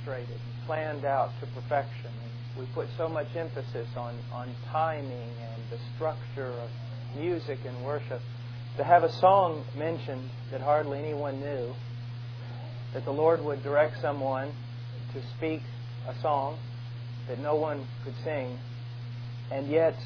orchestrated and planned out to perfection. And we put so much emphasis on timing and the structure of music and worship. To have a song mentioned that hardly anyone knew, that the Lord would direct someone to speak a song that no one could sing, and yet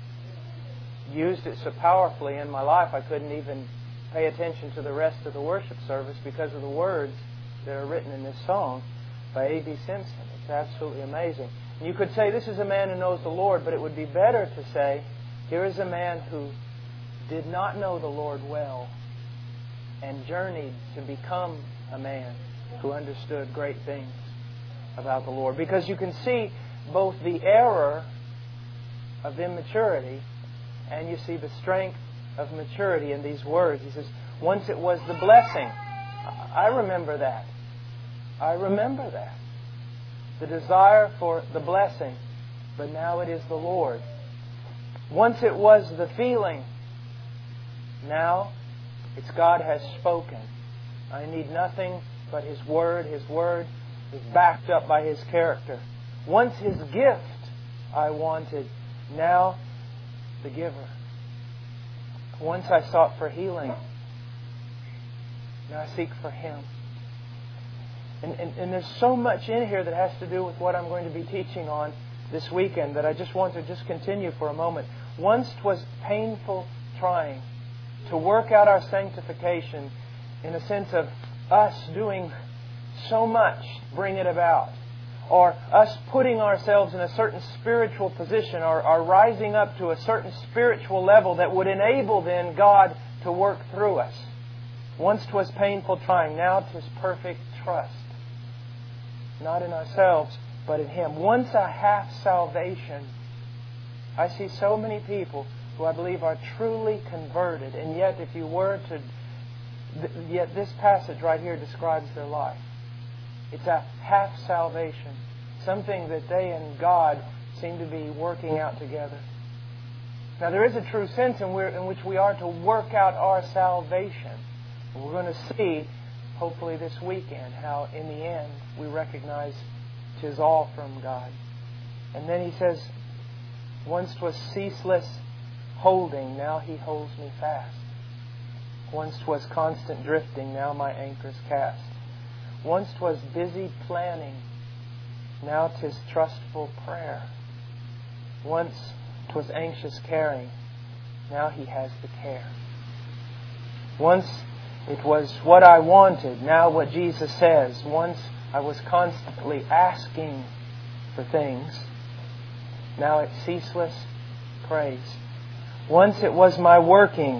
used it so powerfully in my life I couldn't even pay attention to the rest of the worship service because of the words that are written in this song by A.B. Simpson. It's absolutely amazing. And you could say this is a man who knows the Lord, but it would be better to say here is a man who did not know the Lord well and journeyed to become a man who understood great things about the Lord. Because you can see both the error of immaturity and you see the strength of maturity in these words. He says, once it was the blessing. I remember that. I remember that. The desire for the blessing, but now it is the Lord. Once it was the feeling, now it's God has spoken. I need nothing but His Word. His Word is backed up by His character. Once His gift I wanted, now the giver. Once I sought for healing, now I seek for Him. And there's so much in here that has to do with what I'm going to be teaching on this weekend that I just want to just continue for a moment. Once 'twas painful trying to work out our sanctification in a sense of us doing so much to bring it about, or us putting ourselves in a certain spiritual position, or rising up to a certain spiritual level that would enable then God to work through us. Once 'twas painful trying, now 'tis perfect trust. Not in ourselves, but in Him. Once I have salvation, I see so many people who I believe are truly converted, and yet if you were to... Yet this passage right here describes their life. It's a half salvation. Something that they and God seem to be working out together. Now there is a true sense in which we are to work out our salvation. And we're going to see, hopefully this weekend, how in the end we recognize 'tis all from God. And then he says, once 'twas ceaseless holding, now He holds me fast. Once 'twas constant drifting, now my anchor's cast. Once 'twas busy planning, now 'tis trustful prayer. Once 'twas anxious caring, now He has the care. Once it was what I wanted, now what Jesus says. Once I was constantly asking for things, now it's ceaseless praise. Once it was my working,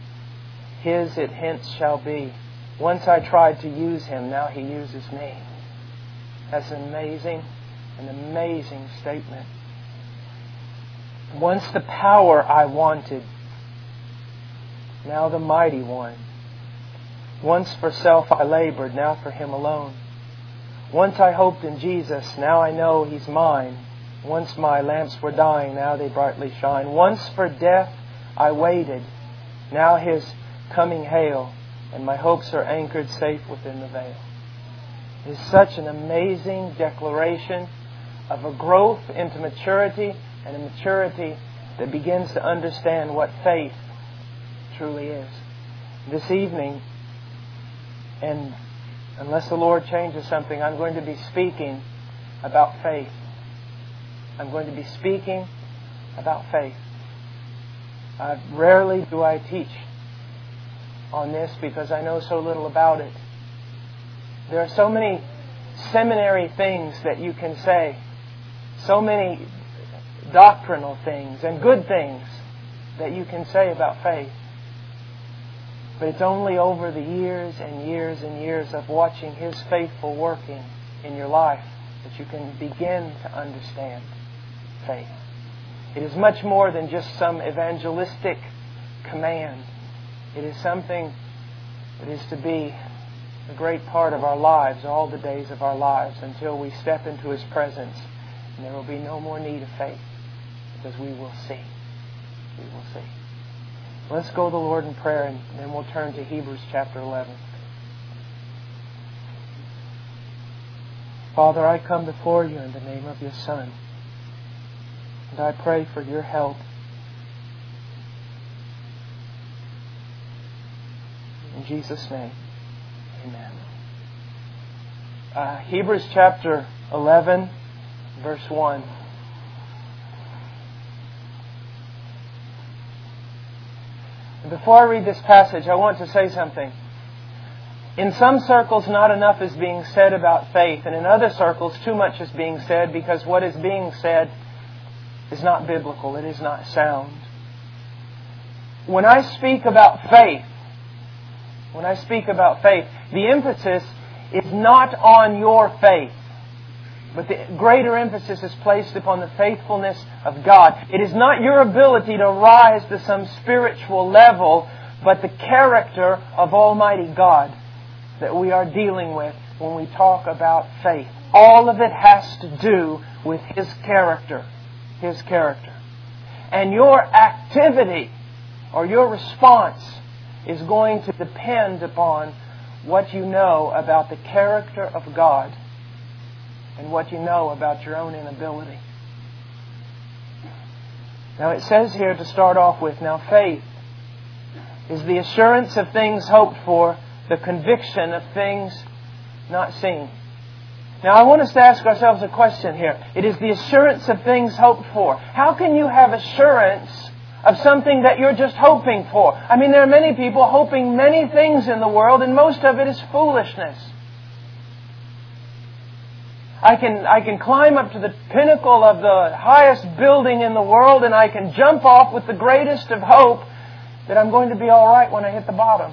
His it hence shall be. Once I tried to use Him, now He uses me. That's an amazing statement. Once the power I wanted, now the mighty one. Once for self I labored, now for Him alone. Once I hoped in Jesus, now I know He's mine. Once my lamps were dying, now they brightly shine. Once for death I waited, now His coming hail, and my hopes are anchored safe within the veil. It is such an amazing declaration of a growth into maturity, and a maturity that begins to understand what faith truly is. This evening, and unless the Lord changes something, I'm going to be speaking about faith. I'm going to be speaking about faith. Rarely do I teach on this because I know so little about it. There are so many seminary things that you can say, so many doctrinal things and good things that you can say about faith. But it's only over the years and years and years of watching His faithful working in your life that you can begin to understand faith. It is much more than just some evangelistic command. It is something that is to be a great part of our lives, all the days of our lives, until we step into His presence. And there will be no more need of faith, because we will see. We will see. Let's go to the Lord in prayer, and then we'll turn to Hebrews chapter 11. Father, I come before You in the name of Your Son. And I pray for Your help. In Jesus' name, amen. Hebrews chapter 11, verse 1. And before I read this passage, I want to say something. In some circles, not enough is being said about faith, and in other circles, too much is being said because what is being said is not biblical. It is not sound. When I speak about faith, the emphasis is not on your faith, but the greater emphasis is placed upon the faithfulness of God. It is not your ability to rise to some spiritual level, but the character of Almighty God that we are dealing with when we talk about faith. All of it has to do with His character. His character. And your activity or your response is going to depend upon what you know about the character of God and what you know about your own inability. Now it says here to start off with, now faith is the assurance of things hoped for, the conviction of things not seen. Now I want us to ask ourselves a question here. It is the assurance of things hoped for. How can you have assurance of something that you're just hoping for? I mean, there are many people hoping many things in the world, and most of it is foolishness. I can climb up to the pinnacle of the highest building in the world, and I can jump off with the greatest of hope that I'm going to be all right when I hit the bottom.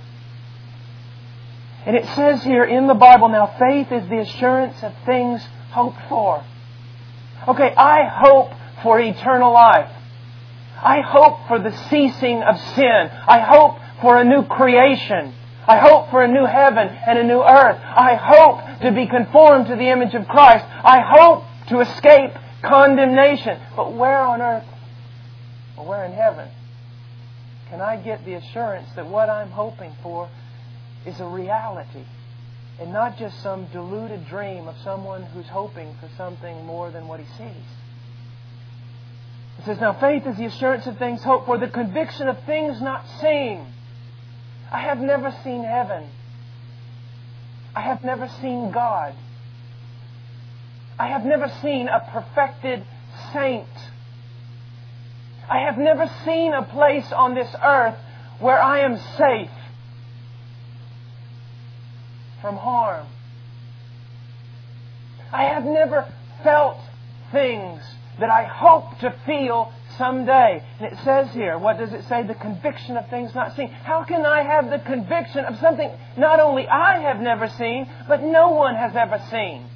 And it says here in the Bible, now faith is the assurance of things hoped for. Okay, I hope for eternal life. I hope for the ceasing of sin. I hope for a new creation. I hope for a new heaven and a new earth. I hope to be conformed to the image of Christ. I hope to escape condemnation. But where on earth or where in heaven can I get the assurance that what I'm hoping for is a reality and not just some deluded dream of someone who's hoping for something more than what he sees? It says, now faith is the assurance of things hoped for, the conviction of things not seen. I have never seen heaven. I have never seen God. I have never seen a perfected saint. I have never seen a place on this earth where I am safe from harm. I have never felt things that I hope to feel someday. And it says here, what does it say? The conviction of things not seen. How can I have the conviction of something not only I have never seen, but no one has ever seen?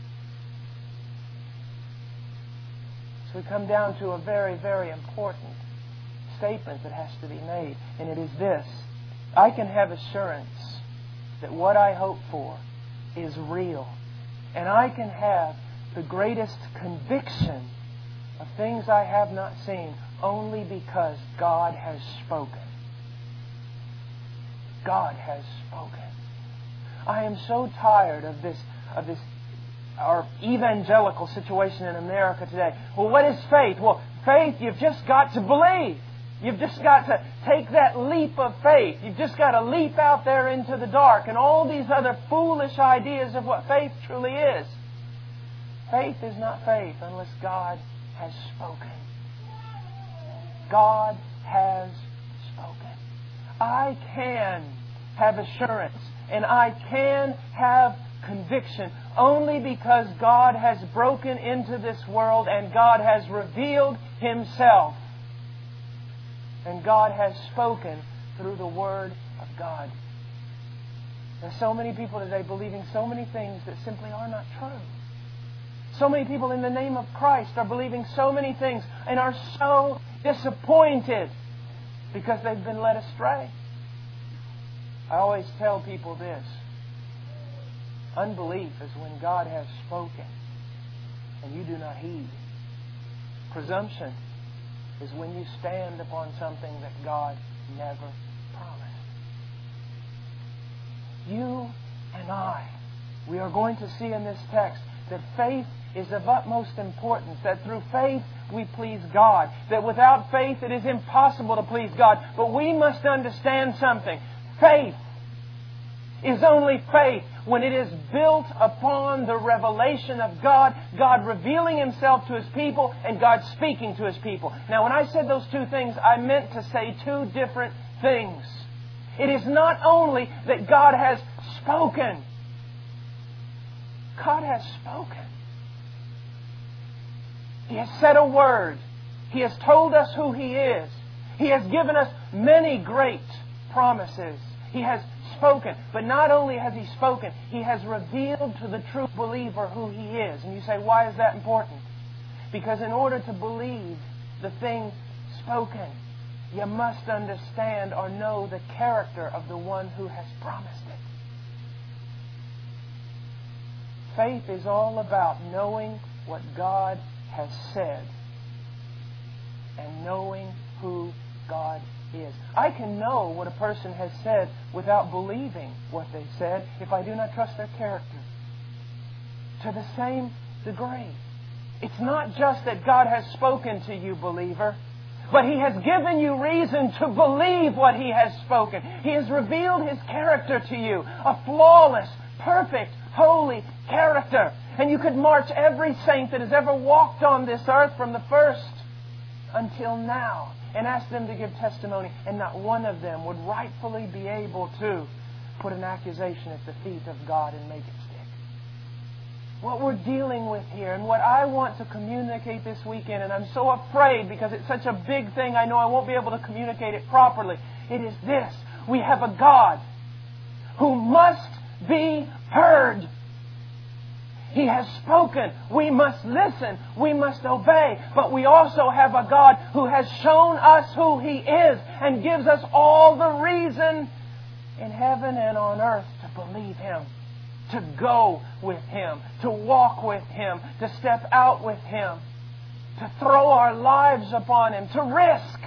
So we come down to a very, very important statement that has to be made. And it is this. I can have assurance that what I hope for is real. And I can have the greatest conviction of things I have not seen only because God has spoken. God has spoken. I am so tired of this our evangelical situation in America today. Well, what is faith? Well, faith, you've just got to believe. You've just got to take that leap of faith. You've just got to leap out there into the dark and all these other foolish ideas of what faith truly is. Faith is not faith unless God has spoken. God has spoken. I can have assurance and I can have conviction only because God has broken into this world and God has revealed Himself. And God has spoken through the Word of God. There's so many people today believing so many things that simply are not true. So many people in the name of Christ are believing so many things and are so disappointed because they've been led astray. I always tell people this. Unbelief is when God has spoken and you do not heed. Presumption is when you stand upon something that God never promised. You and I we are going to see in this text that faith is of utmost importance, that through faith we please God, that without faith it is impossible to please God. But we must understand something. Faith is only faith when it is built upon the revelation of God, God revealing Himself to His people and God speaking to His people. Now, when I said those two things, I meant to say two different things. It is not only that God has spoken. God has spoken. He has said a word. He has told us who He is. He has given us many great promises. He has spoken. But not only has He spoken, He has revealed to the true believer who He is. And you say, why is that important? Because in order to believe the thing spoken, you must understand or know the character of the one who has promised it. Faith is all about knowing what God has said and knowing who God is. I can know what a person has said without believing what they said if I do not trust their character. To the same degree. It's not just that God has spoken to you, believer, but He has given you reason to believe what He has spoken. He has revealed His character to you, a flawless, perfect, holy character. And you could march every saint that has ever walked on this earth from the first until now and ask them to give testimony, and not one of them would rightfully be able to put an accusation at the feet of God and make it stick. What we're dealing with here, and what I want to communicate this weekend, and I'm so afraid because it's such a big thing, I know I won't be able to communicate it properly. It is this: we have a God who must be heard. He has spoken. We must listen. We must obey. But we also have a God who has shown us who He is and gives us all the reason in heaven and on earth to believe Him, to go with Him, to walk with Him, to step out with Him, to throw our lives upon Him, to risk.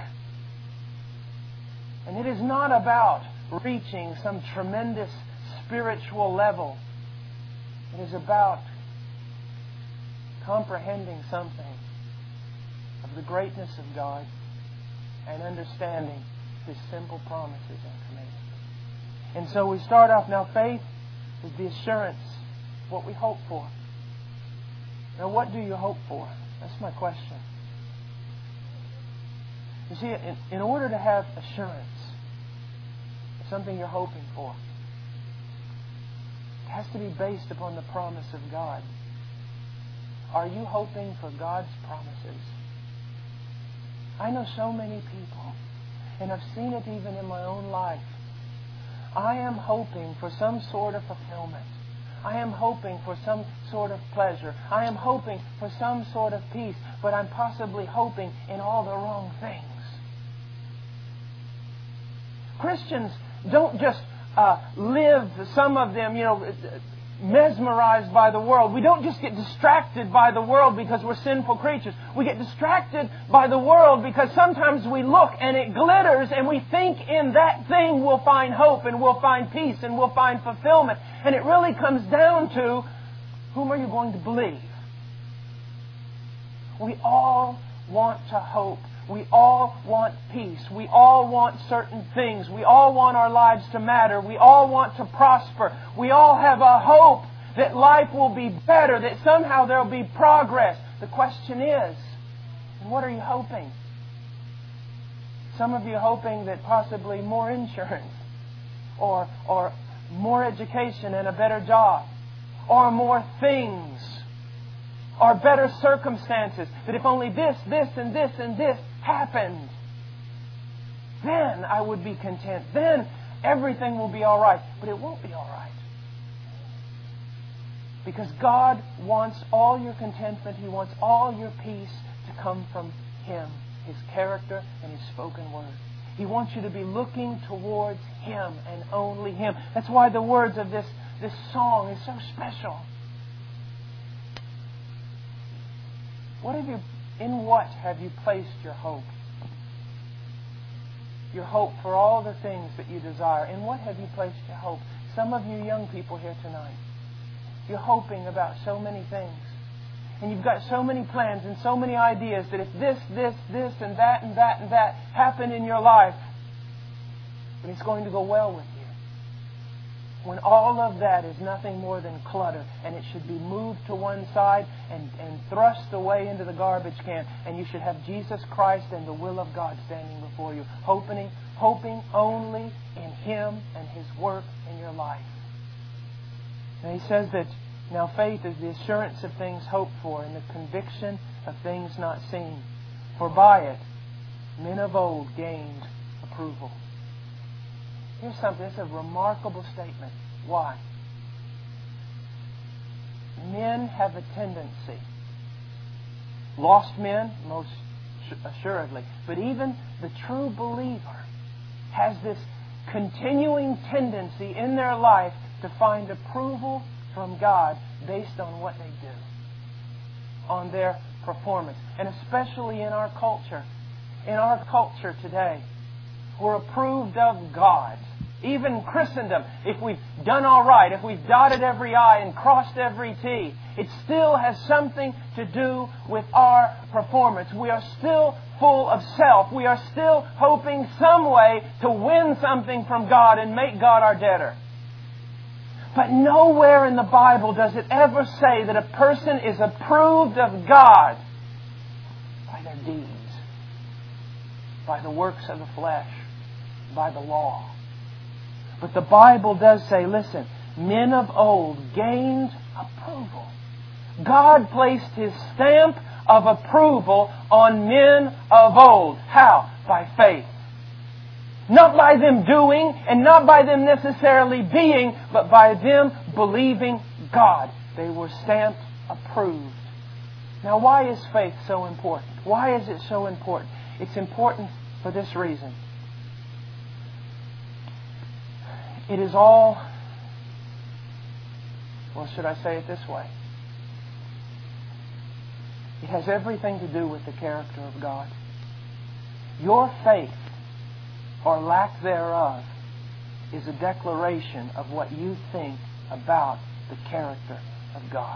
And it is not about reaching some tremendous spiritual level. It is about comprehending something of the greatness of God and understanding His simple promises and commandments. And so we start off now. Faith is the assurance, what we hope for. Now, what do you hope for? That's my question. You see, in order to have assurance of something you're hoping for, it has to be based upon the promise of God. Are you hoping for God's promises? I know so many people, and I've seen it even in my own life. I am hoping for some sort of fulfillment. I am hoping for some sort of pleasure. I am hoping for some sort of peace, but I'm possibly hoping in all the wrong things. Christians don't just live, some of them, mesmerized by the world. We don't just get distracted by the world because we're sinful creatures. We get distracted by the world because sometimes we look and it glitters and we think in that thing we'll find hope and we'll find peace and we'll find fulfillment. And it really comes down to, whom are you going to believe? We all want to hope. We all want peace. We all want certain things. We all want our lives to matter. We all want to prosper. We all have a hope that life will be better, that somehow there will be progress. The question is, what are you hoping? Some of you hoping that possibly more insurance or more education and a better job or more things or better circumstances, that if only this, and this, and this happened, then I would be content. Then everything will be all right. But it won't be all right. Because God wants all your contentment. He wants all your peace to come from Him, His character and His spoken word. He wants you to be looking towards Him and only Him. That's why the words of this song is so special. In what have you placed your hope? Your hope for all the things that you desire. In what have you placed your hope? Some of you young people here tonight, you're hoping about so many things. And you've got so many plans and so many ideas that if this, and that happen in your life, that it's going to go well with you. When all of that is nothing more than clutter, and it should be moved to one side and thrust away into the garbage can, and you should have Jesus Christ and the will of God standing before you, hoping only in Him and His work in your life. And he says that now faith is the assurance of things hoped for and the conviction of things not seen. For by it men of old gained approval. Here's something. It's a remarkable statement. Why? Men have a tendency, lost men most assuredly, but even the true believer has this continuing tendency in their life to find approval from God based on what they do, on their performance. And especially in our culture. In our culture today, we're approved of God. Even Christendom, if we've done all right, if we've dotted every I and crossed every T, it still has something to do with our performance. We are still full of self. We are still hoping some way to win something from God and make God our debtor. But nowhere in the Bible does it ever say that a person is approved of God by their deeds, by the works of the flesh, by the law. But the Bible does say, listen, men of old gained approval. God placed His stamp of approval on men of old. How? By faith. Not by them doing and not by them necessarily being, but by them believing God. They were stamped approved. Now, why is faith so important? Why is it so important? It's important for this reason. It is all, or should I say it this way? It has everything to do with the character of God. Your faith, or lack thereof, is a declaration of what you think about the character of God.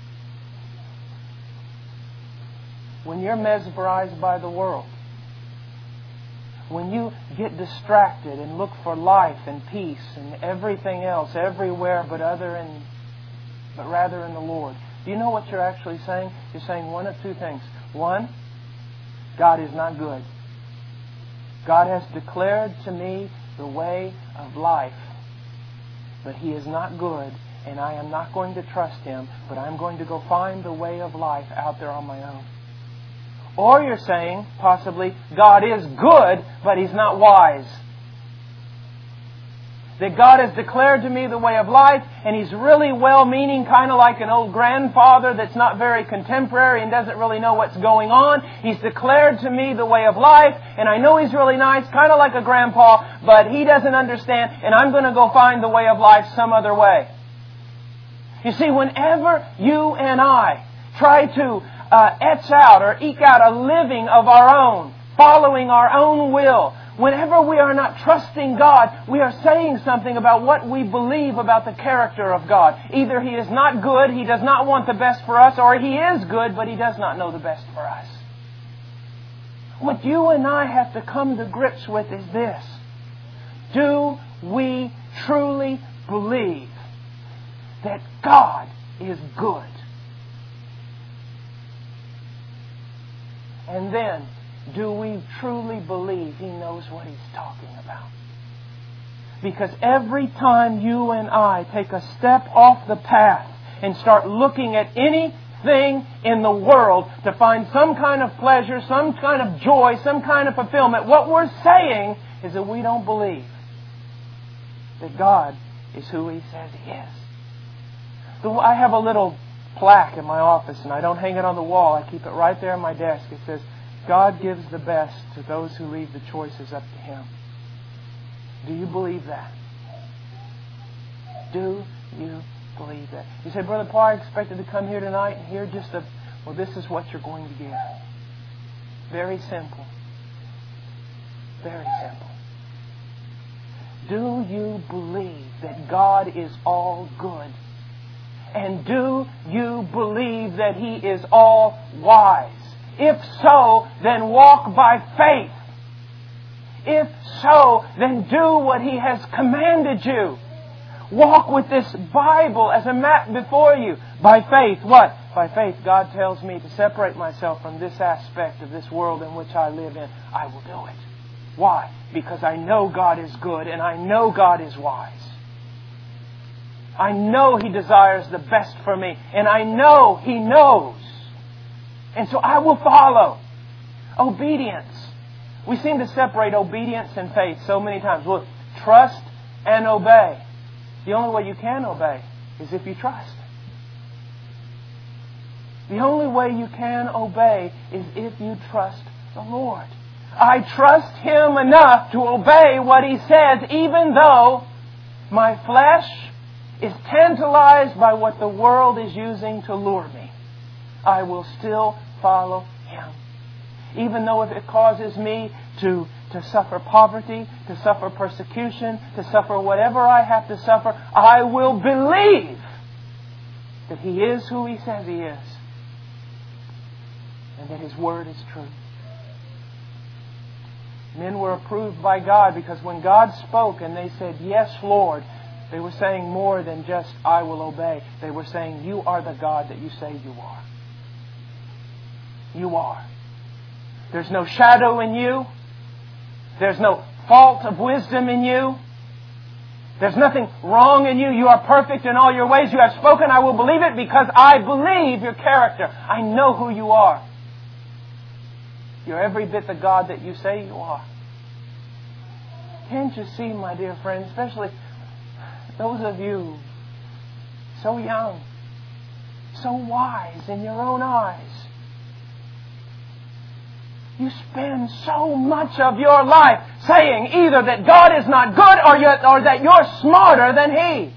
When you're mesmerized by the world, when you get distracted and look for life and peace and everything else everywhere but rather in the Lord, do you know what you're actually saying? You're saying one of two things. One, God is not good. God has declared to me the way of life, but He is not good, and I am not going to trust Him, but I'm going to go find the way of life out there on my own. Or you're saying, possibly, God is good, but He's not wise. That God has declared to me the way of life, and He's really well-meaning, kind of like an old grandfather that's not very contemporary and doesn't really know what's going on. He's declared to me the way of life, and I know He's really nice, kind of like a grandpa, but He doesn't understand, and I'm going to go find the way of life some other way. You see, whenever you and I try to etch out or eke out a living of our own, following our own will, whenever we are not trusting God, we are saying something about what we believe about the character of God. Either He is not good, He does not want the best for us, or He is good, but He does not know the best for us. What you and I have to come to grips with is this. Do we truly believe that God is good? And then, do we truly believe He knows what He's talking about? Because every time you and I take a step off the path and start looking at anything in the world to find some kind of pleasure, some kind of joy, some kind of fulfillment, what we're saying is that we don't believe that God is who He says He is. So I have a little plaque in my office, and I don't hang it on the wall. I keep it right there on my desk. It says, God gives the best to those who leave the choices up to Him. Do you believe that? Do you believe that? You say, Brother Paul, I expected to come here tonight and hear just well, this is what you're going to get. Very simple. Very simple. Do you believe that God is all good? And you believe that He is all wise? If so, then walk by faith. If so, then do what He has commanded you. Walk with this Bible as a map before you. By faith, what? By faith, God tells me to separate myself from this aspect of this world in which I live in. I will do it. Why? Because I know God is good and I know God is wise. I know He desires the best for me and I know He knows. And so I will follow. Obedience. We seem to separate obedience and faith so many times. Well, trust and obey. The only way you can obey is if you trust. The only way you can obey is if you trust the Lord. I trust Him enough to obey what He says, even though my flesh is tantalized by what the world is using to lure me. I will still follow Him. Even though if it causes me to suffer poverty, to suffer persecution, to suffer whatever I have to suffer, I will believe that He is who He says He is. And that His Word is true. Men were approved by God because when God spoke and they said, "Yes, Lord," they were saying more than just, "I will obey." They were saying, "You are the God that you say you are. You are. There's no shadow in you. There's no fault of wisdom in you. There's nothing wrong in you. You are perfect in all your ways. You have spoken. I will believe it because I believe your character. I know who you are. You're every bit the God that you say you are." Can't you see, my dear friends, especially those of you so young, so wise in your own eyes, you spend so much of your life saying either that God is not good or that you're smarter than He.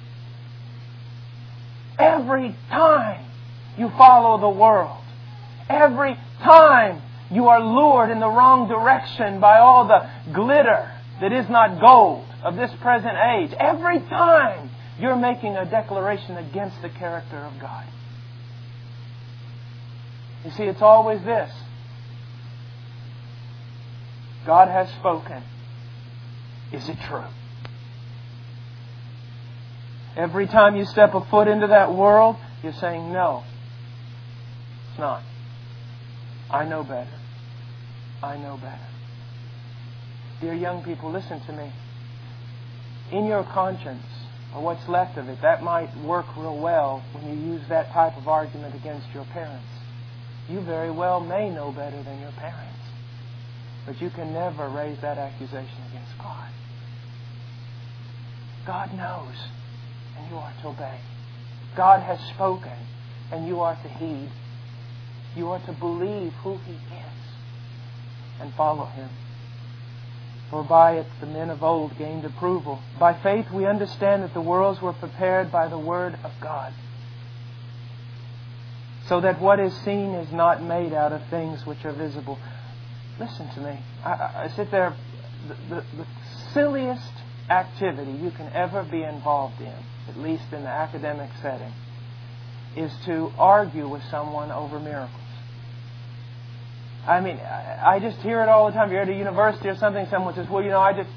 Every time you follow the world, every time you are lured in the wrong direction by all the glitter that is not gold of this present age, every time you're making a declaration against the character of God. You see, it's always this. God has spoken. Is it true? Every time you step a foot into that world, you're saying, "No, it's not. I know better. I know better." Dear young people, listen to me. In your conscience, or what's left of it, that might work real well when you use that type of argument against your parents. You very well may know better than your parents. But you can never raise that accusation against God. God knows, and you are to obey. God has spoken, and you are to heed. You are to believe who He is and follow Him. For by it the men of old gained approval. By faith we understand that the worlds were prepared by the Word of God, so that what is seen is not made out of things which are visible. Listen to me. I sit there. The silliest activity you can ever be involved in, at least in the academic setting, is to argue with someone over miracles. I mean, I just hear it all the time. You're at a university or something, someone says, "Well,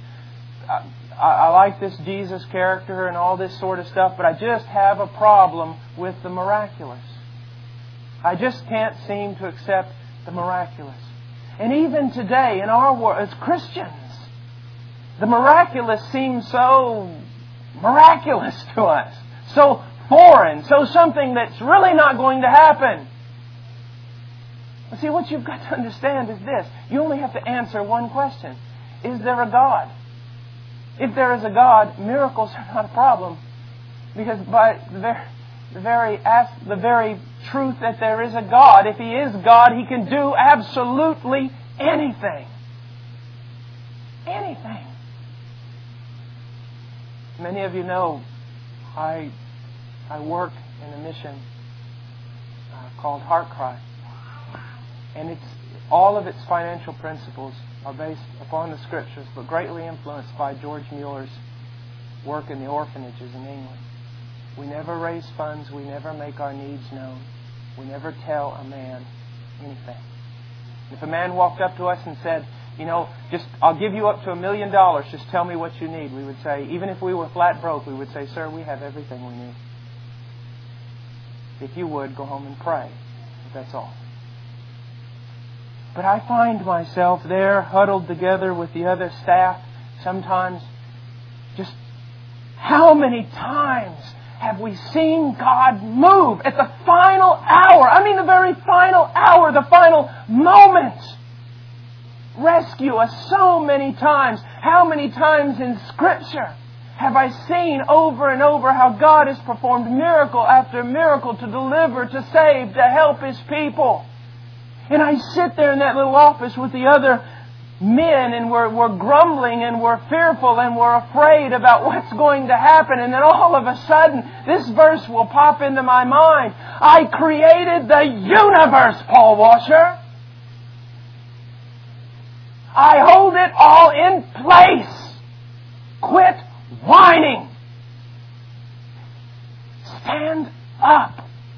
I like this Jesus character and all this sort of stuff, but I just have a problem with the miraculous. I just can't seem to accept the miraculous." And even today, in our world, as Christians, the miraculous seems so miraculous to us, so foreign, so something that's really not going to happen. But see, what you've got to understand is this. You only have to answer one question. Is there a God? If there is a God, miracles are not a problem. Because by the very truth that there is a God, if He is God, He can do absolutely anything. Anything. Many of you know I work in a mission called Heart Cry. And all of its financial principles are based upon the Scriptures, but greatly influenced by George Mueller's work in the orphanages in England. We never raise funds. We never make our needs known. We never tell a man anything. If a man walked up to us and said, I'll give you up to $1 million. Just tell me what you need. We would say, even if we were flat broke, we would say, sir, we have everything we need. If you would, go home and pray. That's all. But I find myself there huddled together with the other staff. Sometimes just how many times have we seen God move at the final hour? I mean the very final hour, the final moment. Rescue us so many times. How many times in Scripture have I seen over and over how God has performed miracle after miracle to deliver, to save, to help His people? And I sit there in that little office with the other men, and we're grumbling and we're fearful and we're afraid about what's going to happen. And then all of a sudden, this verse will pop into my mind. I created the universe, Paul Washer. I hold it all in place. Quit whining. Stand up.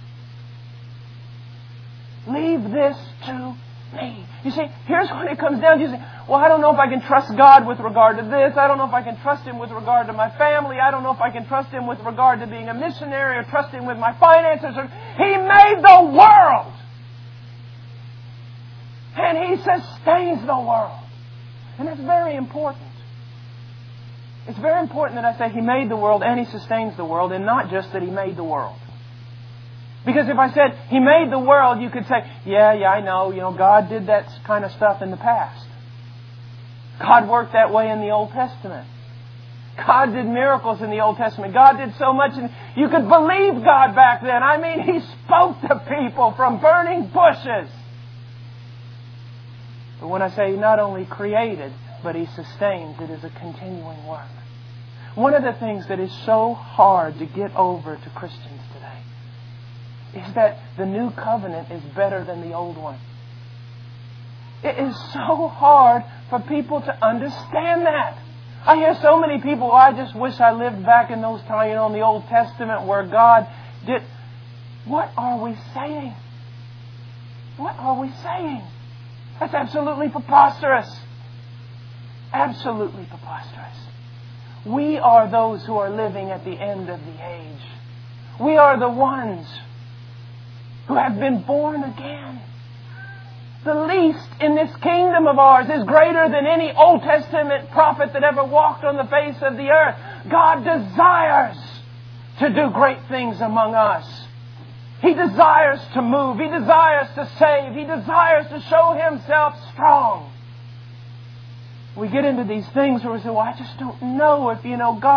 Leave this to me. You see, here's when it comes down to, you say, well, I don't know if I can trust God with regard to this. I don't know if I can trust Him with regard to my family. I don't know if I can trust Him with regard to being a missionary or trust Him with my finances. He made the world. And He sustains the world. And that's very important. It's very important that I say He made the world and He sustains the world, and not just that He made the world. Because if I said He made the world, you could say, yeah, I know. God did that kind of stuff in the past. God worked that way in the Old Testament. God did miracles in the Old Testament. God did so much, and you could believe God back then. I mean, He spoke to people from burning bushes. But when I say He not only created, but He sustains, it is a continuing work. One of the things that is so hard to get over to Christians today is that the new covenant is better than the old one. It is so hard for people to understand that. I hear so many people, I just wish I lived back in those times, in the Old Testament where God did. What are we saying? What are we saying? That's absolutely preposterous. Absolutely preposterous. We are those who are living at the end of the age. We are the ones who have been born again. The least in this kingdom of ours is greater than any Old Testament prophet that ever walked on the face of the earth. God desires to do great things among us. He desires to move. He desires to save. He desires to show Himself strong. We get into these things where we say, well, I just don't know if,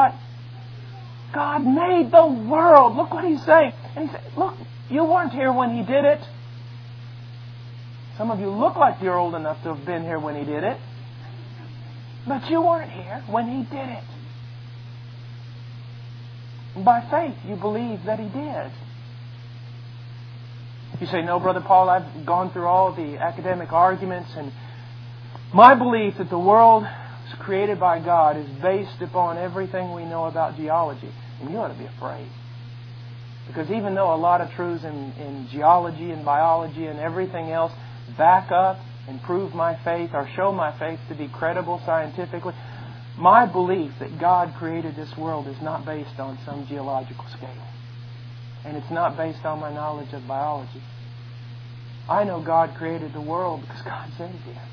God made the world. Look what He's saying. And He said, look, you weren't here when He did it. Some of you look like you're old enough to have been here when He did it. But you weren't here when He did it. And by faith, you believe that He did. You say, no, Brother Paul, I've gone through all the academic arguments, and my belief that the world was created by God is based upon everything we know about geology. And you ought to be afraid. Because even though a lot of truths in geology and biology and everything else back up and prove my faith or show my faith to be credible scientifically, my belief that God created this world is not based on some geological scale. And it's not based on my knowledge of biology. I know God created the world because God said He did.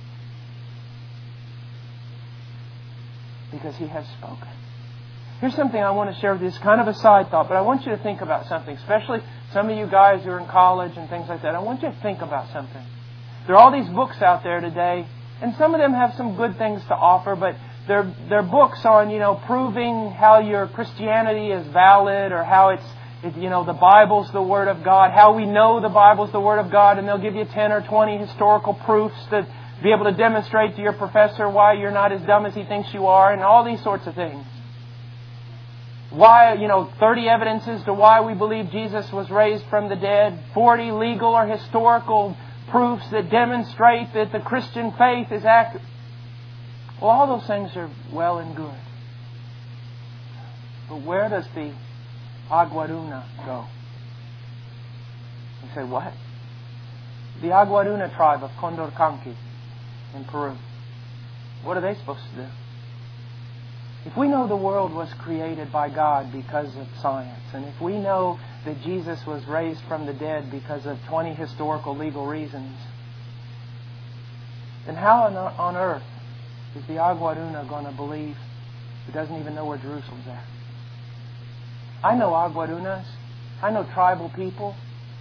Because He has spoken. Here's something I want to share with you. It's kind of a side thought, but I want you to think about something. Especially some of you guys who are in college and things like that. I want you to think about something. There are all these books out there today, and some of them have some good things to offer, but they're books on, proving how your Christianity is valid, or how the Bible's the Word of God, how we know the Bible's the Word of God, and they'll give you 10 or 20 historical proofs to be able to demonstrate to your professor why you're not as dumb as he thinks you are, and all these sorts of things. Why, 30 evidences to why we believe Jesus was raised from the dead, 40 legal or historical proofs that demonstrate that the Christian faith is accurate. Well, all those things are well and good. But where does the Aguaruna go? You say, what? The Aguaruna tribe of Condorcanqui in Peru. What are they supposed to do? If we know the world was created by God because of science, and if we know that Jesus was raised from the dead because of 20 historical legal reasons, then how on earth is the Aguaruna going to believe who doesn't even know where Jerusalem's at? I know Aguarunas. I know tribal people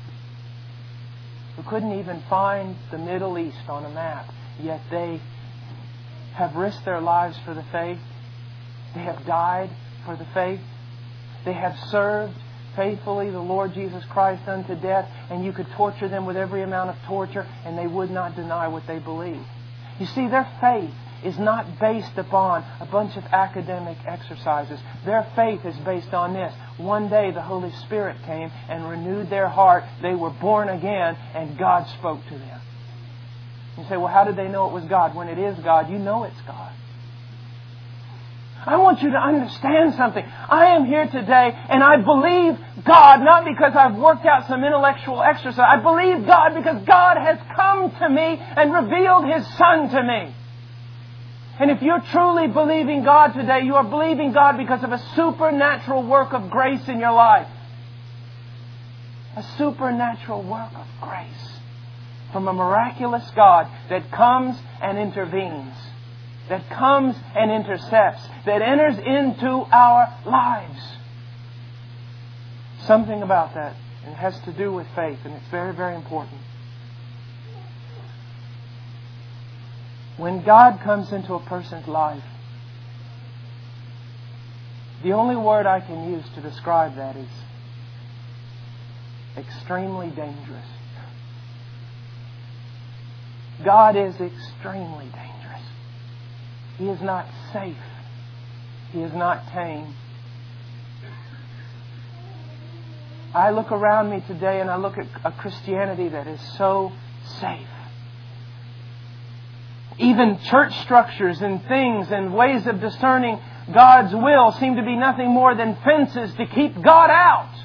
who couldn't even find the Middle East on a map, yet they have risked their lives for the faith. They have died for the faith. They have served faithfully the Lord Jesus Christ unto death, and you could torture them with every amount of torture, and they would not deny what they believe. You see, their faith is not based upon a bunch of academic exercises. Their faith is based on this. One day the Holy Spirit came and renewed their heart. They were born again, and God spoke to them. You say, well, how did they know it was God? When it is God, you know it's God. I want you to understand something. I am here today and I believe God, not because I've worked out some intellectual exercise. I believe God because God has come to me and revealed His Son to me. And if you're truly believing God today, you are believing God because of a supernatural work of grace in your life. A supernatural work of grace from a miraculous God that comes and intervenes, that comes and intercepts, that enters into our lives. Something about that. It has to do with faith, and it's very, very important. When God comes into a person's life, the only word I can use to describe that is extremely dangerous. God is extremely dangerous. He is not safe. He is not tame. I look around me today and I look at a Christianity that is so safe. Even church structures and things and ways of discerning God's will seem to be nothing more than fences to keep God out.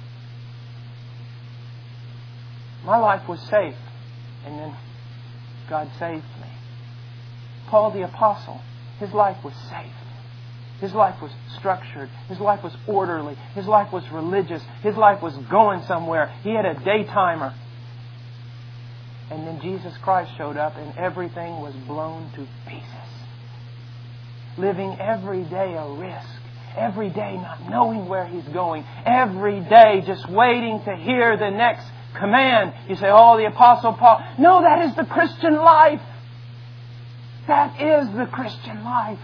My life was safe, and then God saved me. Paul the Apostle, his life was safe. His life was structured. His life was orderly. His life was religious. His life was going somewhere. He had a day timer. And then Jesus Christ showed up and everything was blown to pieces. Living every day a risk. Every day not knowing where he's going. Every day just waiting to hear the next command. You say, oh, the Apostle Paul. No, that is the Christian life. That is the Christian life.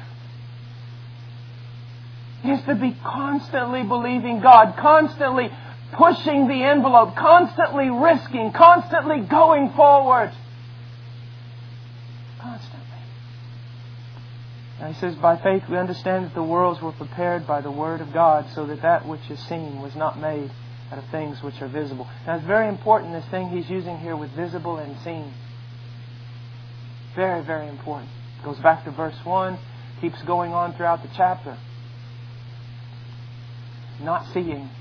It is to be constantly believing God, constantly pushing the envelope, constantly risking, constantly going forward. Constantly. And he says, by faith we understand that the worlds were prepared by the Word of God, so that that which is seen was not made out of things which are visible. Now it's very important, this thing he's using here with visible and seen. Very, very important. It goes back to verse 1, keeps going on throughout the chapter. Not seeing.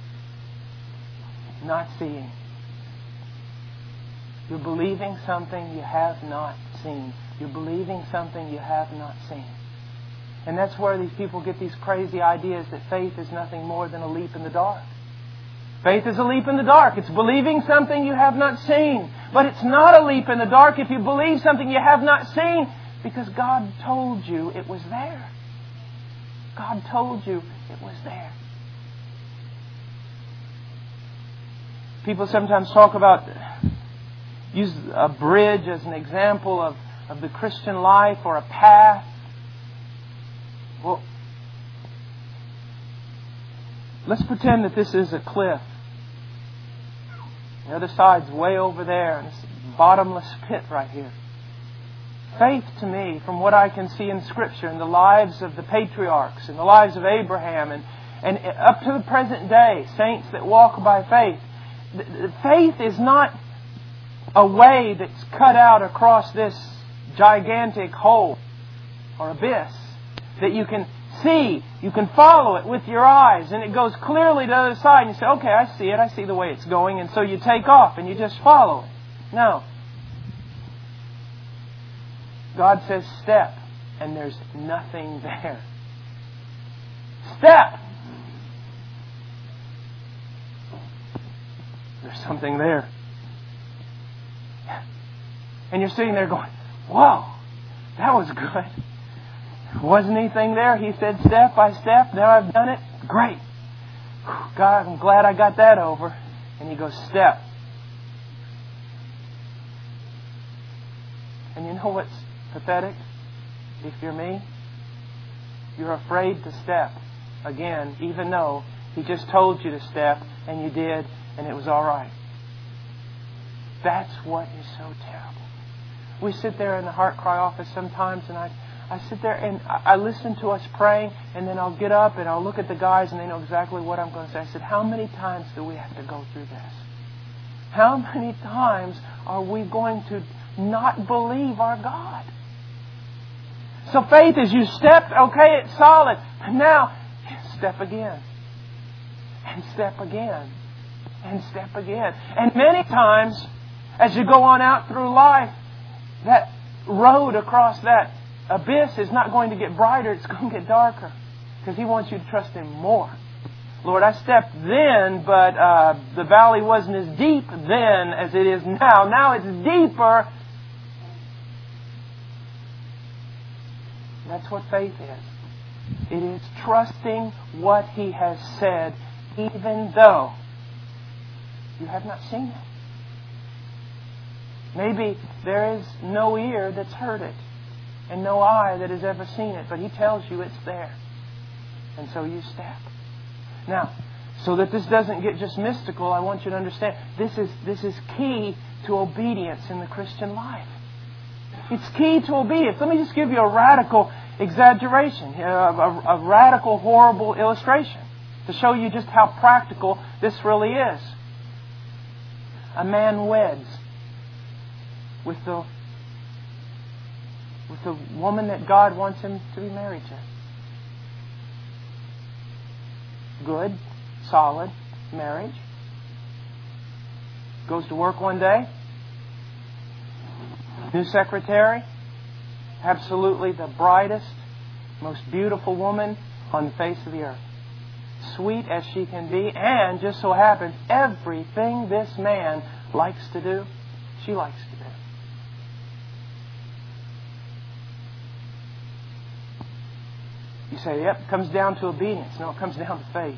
Not seeing. You're believing something you have not seen. You're believing something you have not seen. And that's where these people get these crazy ideas that faith is nothing more than a leap in the dark. Faith is a leap in the dark. It's believing something you have not seen. But it's not a leap in the dark if you believe something you have not seen, because God told you it was there. God told you it was there. People sometimes talk about, use a bridge as an example of the Christian life or a path. Well, let's pretend that this is a cliff. The other side's way over there, and it's a bottomless pit right here. Faith to me, from what I can see in Scripture, in the lives of the patriarchs, in the lives of Abraham, and up to the present day, saints that walk by faith, faith is not a way that's cut out across this gigantic hole or abyss that you can see. You can follow it with your eyes, and it goes clearly to the other side. And you say, okay, I see it. I see the way it's going. And so you take off and you just follow it. No. God says step, and there's nothing there. Step! There's something there. And you're sitting there going, whoa, that was good. Wasn't anything there. He said step by step. Now I've done it. Great. God, I'm glad I got that over. And He goes, step. And you know what's pathetic? If you're me, you're afraid to step again, even though He just told you to step, and you did, and it was all right. That's what is so terrible. We sit there in the Heart Cry office sometimes, and I sit there and I listen to us praying, and then I'll get up and I'll look at the guys, and they know exactly what I'm going to say. I said, how many times do we have to go through this? How many times are we going to not believe our God? So faith is you stepped, okay, it's solid. Now, step again. And step again. And step again. And many times, as you go on out through life, that road across that abyss is not going to get brighter, it's going to get darker. Because He wants you to trust Him more. Lord, I stepped then, but the valley wasn't as deep then as it is now. Now it's deeper. That's what faith is. It is trusting what He has said, even though you have not seen it. Maybe there is no ear that's heard it, and no eye that has ever seen it, but He tells you it's there. And so you step. Now, so that this doesn't get just mystical, I want you to understand this is key to obedience in the Christian life. It's key to obedience. Let me just give you a radical exaggeration, a radical, horrible illustration to show you just how practical this really is. A man weds with the woman that God wants him to be married to. Good, solid marriage. Goes to work one day. New secretary. Absolutely the brightest, most beautiful woman on the face of the earth. Sweet as she can be, and just so happens everything this man likes to do, she likes to do. You say, yep, it comes down to obedience. No, it comes down to faith.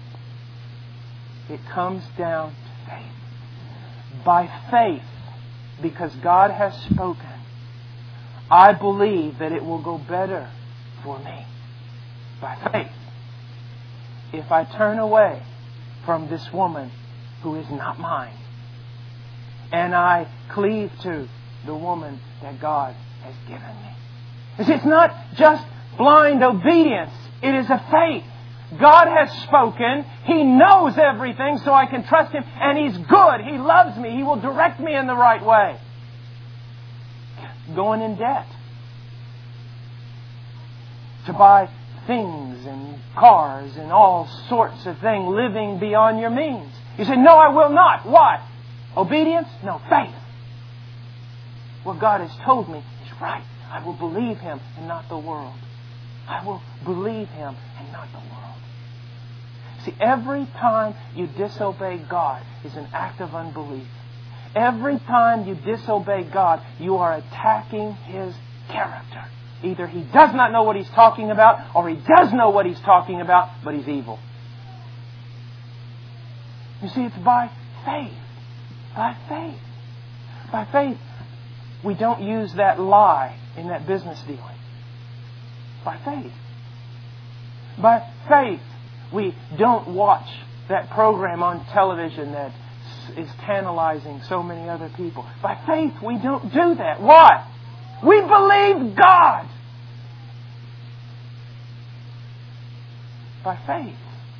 It comes down to faith. By faith, because God has spoken, I believe that it will go better for me. By faith. If I turn away from this woman who is not mine, and I cleave to the woman that God has given me. You see, it's not just blind obedience. It is a faith. God has spoken. He knows everything, so I can trust Him. And He's good. He loves me. He will direct me in the right way. Going in debt to buy things and cars and all sorts of things, living beyond your means. You say, no, I will not. Why? Obedience? No, faith. What God has told me is right. I will believe Him and not the world. I will believe Him and not the world. See, every time you disobey God is an act of unbelief. Every time you disobey God, you are attacking His character. Either He does not know what He's talking about, or He does know what He's talking about, but He's evil. You see, it's by faith. By faith. By faith, we don't use that lie in that business dealing. By faith. By faith, we don't watch that program on television that is tantalizing so many other people. By faith, we don't do that. Why? We believe God. By faith.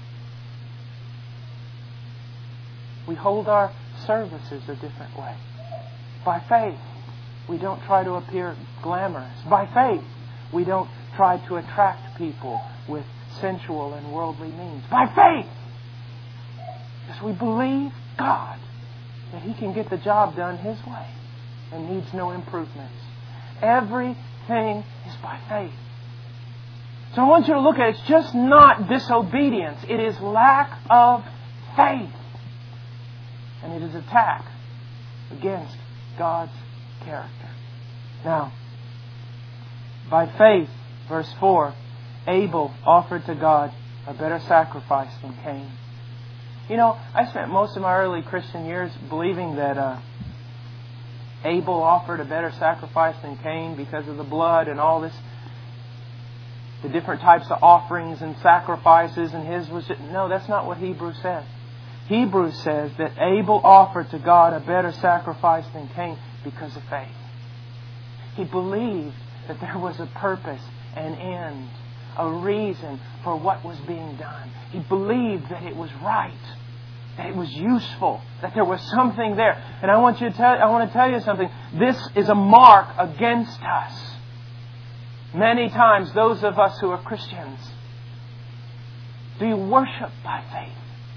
We hold our services a different way. By faith, we don't try to appear glamorous. By faith, we don't try to attract people with sensual and worldly means. By faith! Because we believe God that He can get the job done His way and needs no improvements. Everything is by faith. So I want you to look at it. It's just not disobedience. It is lack of faith. And it is attack against God's character. Now, by faith, verse 4, Abel offered to God a better sacrifice than Cain. You know, I spent most of my early Christian years believing that Abel offered a better sacrifice than Cain because of the blood and all this, the different types of offerings and sacrifices, and his was just, no, that's not what Hebrews says. Hebrews says that Abel offered to God a better sacrifice than Cain because of faith. He believed that there was a purpose, an end, a reason for what was being done. He believed that it was right, that it was useful, that there was something there. And I want to tell you something. This is a mark against us. Many times, those of us who are Christians, do you worship by faith?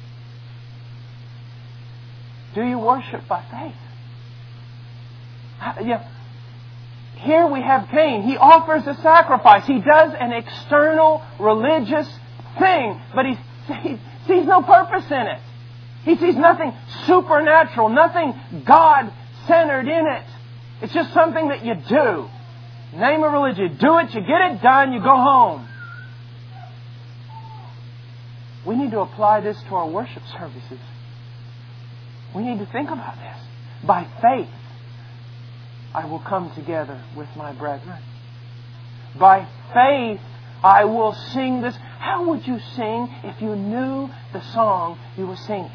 Do you worship by faith? Here we have Cain. He offers a sacrifice. He does an external religious thing, but he sees no purpose in it. He sees nothing supernatural, nothing God-centered in it. It's just something that you do. Name of religion. You do it, you get it done, you go home. We need to apply this to our worship services. We need to think about this. By faith, I will come together with my brethren. By faith, I will sing this. How would you sing if you knew the song you were singing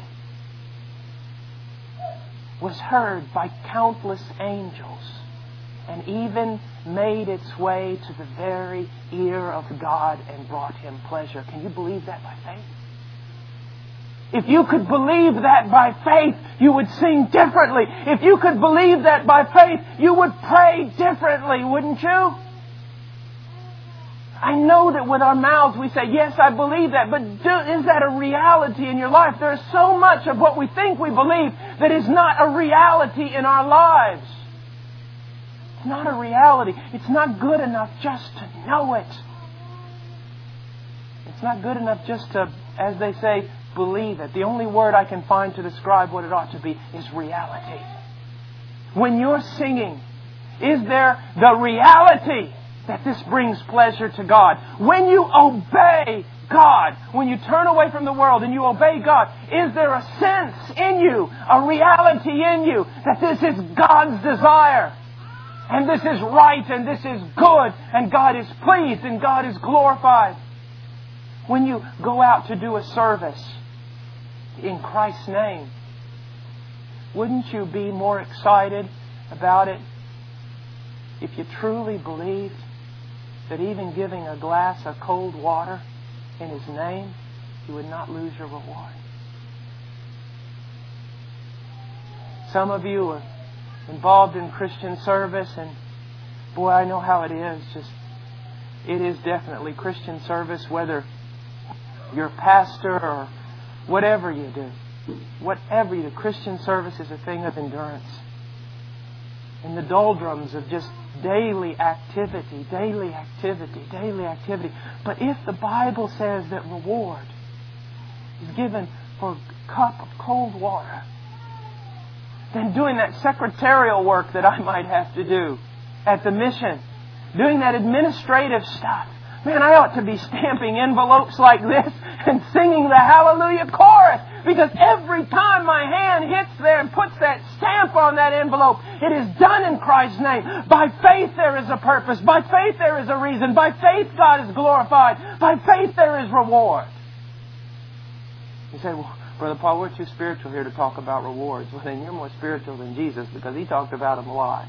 was heard by countless angels and even made its way to the very ear of God and brought Him pleasure? Can you believe that by faith? If you could believe that by faith, you would sing differently. If you could believe that by faith, you would pray differently, wouldn't you? I know that with our mouths we say, yes, I believe that, but is that a reality in your life? There's so much of what we think we believe that is not a reality in our lives. It's not a reality. It's not good enough just to know it. It's not good enough just to, as they say, believe it. The only word I can find to describe what it ought to be is reality. When you're singing, is there the reality that this brings pleasure to God? When you obey God, when you turn away from the world and you obey God, is there a sense in you, a reality in you, that this is God's desire? And this is right and this is good and God is pleased and God is glorified? When you go out to do a service in Christ's name, wouldn't you be more excited about it if you truly believed that even giving a glass of cold water in His name, you would not lose your reward? Some of you are involved in Christian service, and boy, I know how it is. It is definitely Christian service, whether you're a pastor or whatever you do. Whatever you do, Christian service is a thing of endurance. In the doldrums of just daily activity. But if the Bible says that reward is given for a cup of cold water, then doing that secretarial work that I might have to do at the mission, doing that administrative stuff, man, I ought to be stamping envelopes like this and singing the Hallelujah chorus. Because every time my hand hits there and puts that stamp on that envelope, it is done in Christ's name. By faith there is a purpose. By faith there is a reason. By faith God is glorified. By faith there is reward. You say, well, Brother Paul, we're too spiritual here to talk about rewards. Well, then you're more spiritual than Jesus, because He talked about them a lot.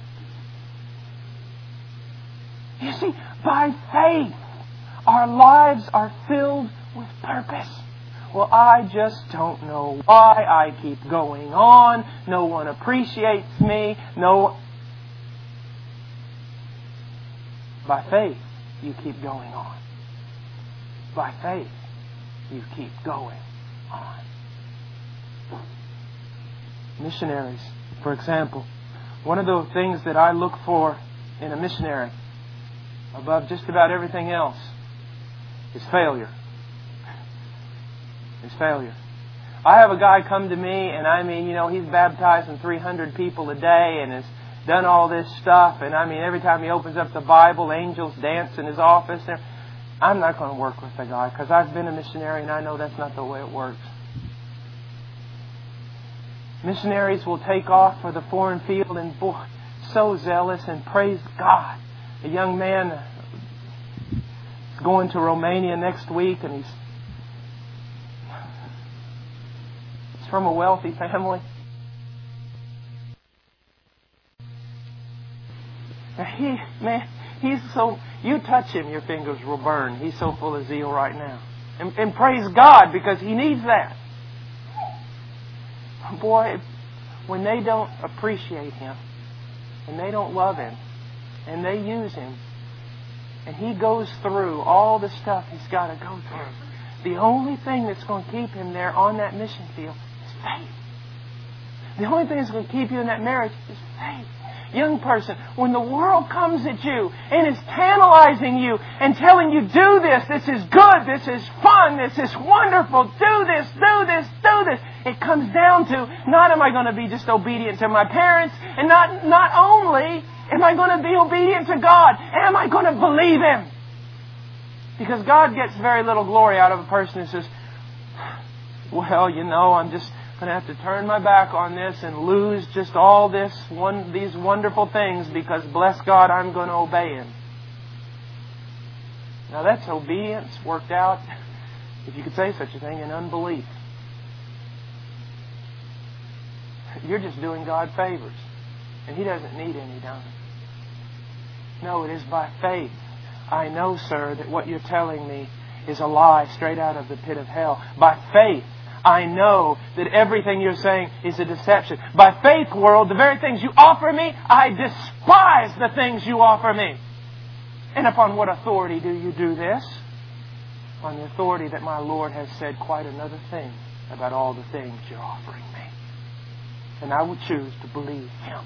You see, by faith, our lives are filled with purpose. Well, I just don't know why I keep going on. No one appreciates me. By faith, you keep going on. by faith you keep going on. Missionaries, for example, one of the things that I look for in a missionary above just about everything else is failure. Is failure. I have a guy come to me, and I mean, he's baptizing 300 people a day and has done all this stuff. And I mean, every time he opens up the Bible, angels dance in his office. I'm not going to work with the guy because I've been a missionary and I know that's not the way it works. Missionaries will take off for the foreign field and boy, so zealous and praise God. A young man is going to Romania next week and he's from a wealthy family. He's so, you touch him, your fingers will burn. He's so full of zeal right now. And praise God because he needs that. Boy, when they don't appreciate him, and they don't love him, and they use him, and he goes through all the stuff he's got to go through, the only thing that's going to keep him there on that mission field is faith. The only thing that's going to keep you in that marriage is faith. Young person, when the world comes at you and is tantalizing you and telling you, do this is good, this is fun, this is wonderful, do this, it comes down to, not am I going to be just obedient to my parents, and not only am I going to be obedient to God, am I going to believe Him? Because God gets very little glory out of a person who says, well, I'm just going to have to turn my back on this and lose just all these wonderful things because, bless God, I'm going to obey Him. Now that's obedience worked out, if you could say such a thing, in unbelief. You're just doing God favors, and He doesn't need any done. No, it is by faith. I know, sir, that what you're telling me is a lie straight out of the pit of hell. By faith, I know that everything you're saying is a deception. By faith, world, the very things you offer me, I despise the things you offer me. And upon what authority do you do this? On the authority that my Lord has said quite another thing about all the things you're offering me. And I will choose to believe Him.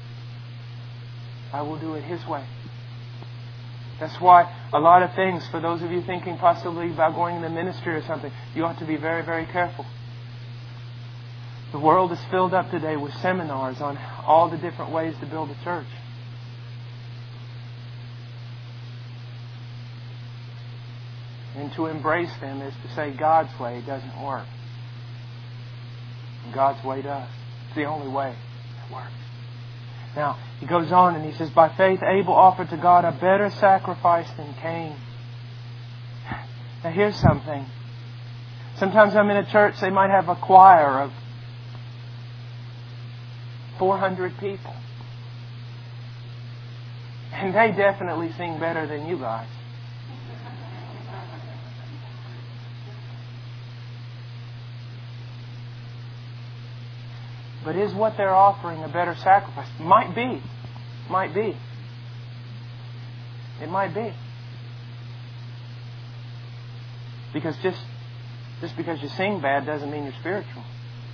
I will do it His way. That's why a lot of things, for those of you thinking possibly about going in the ministry or something, you ought to be very, very careful. The world is filled up today with seminars on all the different ways to build a church. And to embrace them is to say God's way doesn't work. And God's way does. It's the only way that works. Now, he goes on and he says, by faith Abel offered to God a better sacrifice than Cain. Now here's something. Sometimes I'm in a church, they might have a choir of 400 people. And they definitely sing better than you guys. But is what they're offering a better sacrifice? Might be. Might be. It might be. Because just because you sing bad doesn't mean you're spiritual.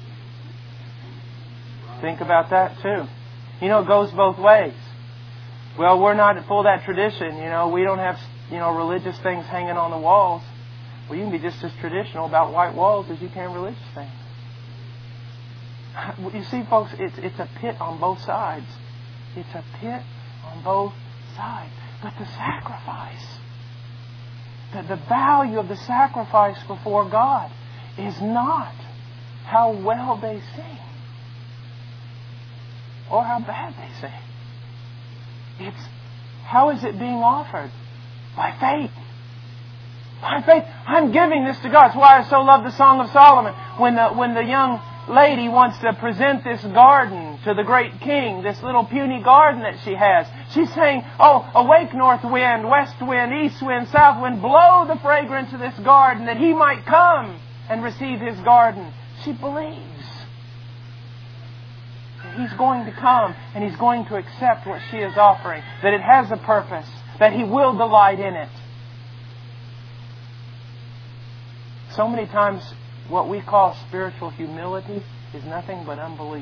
Think about that too. It goes both ways. Well, we're not full of that tradition. We don't have, religious things hanging on the walls. Well, you can be just as traditional about white walls as you can religious things. You see, folks, it's a pit on both sides. It's a pit on both sides. But the sacrifice, the value of the sacrifice before God is not how well they sing or how bad they sing. It's how is it being offered? By faith. By faith. I'm giving this to God. That's why I so love the Song of Solomon. When the young lady wants to present this garden to the great king, this little puny garden that she has. She's saying, oh, awake north wind, west wind, east wind, south wind, blow the fragrance of this garden that he might come and receive his garden. She believes that He's going to come and He's going to accept what she is offering, that it has a purpose, that He will delight in it. so many times what we call spiritual humility is nothing but unbelief.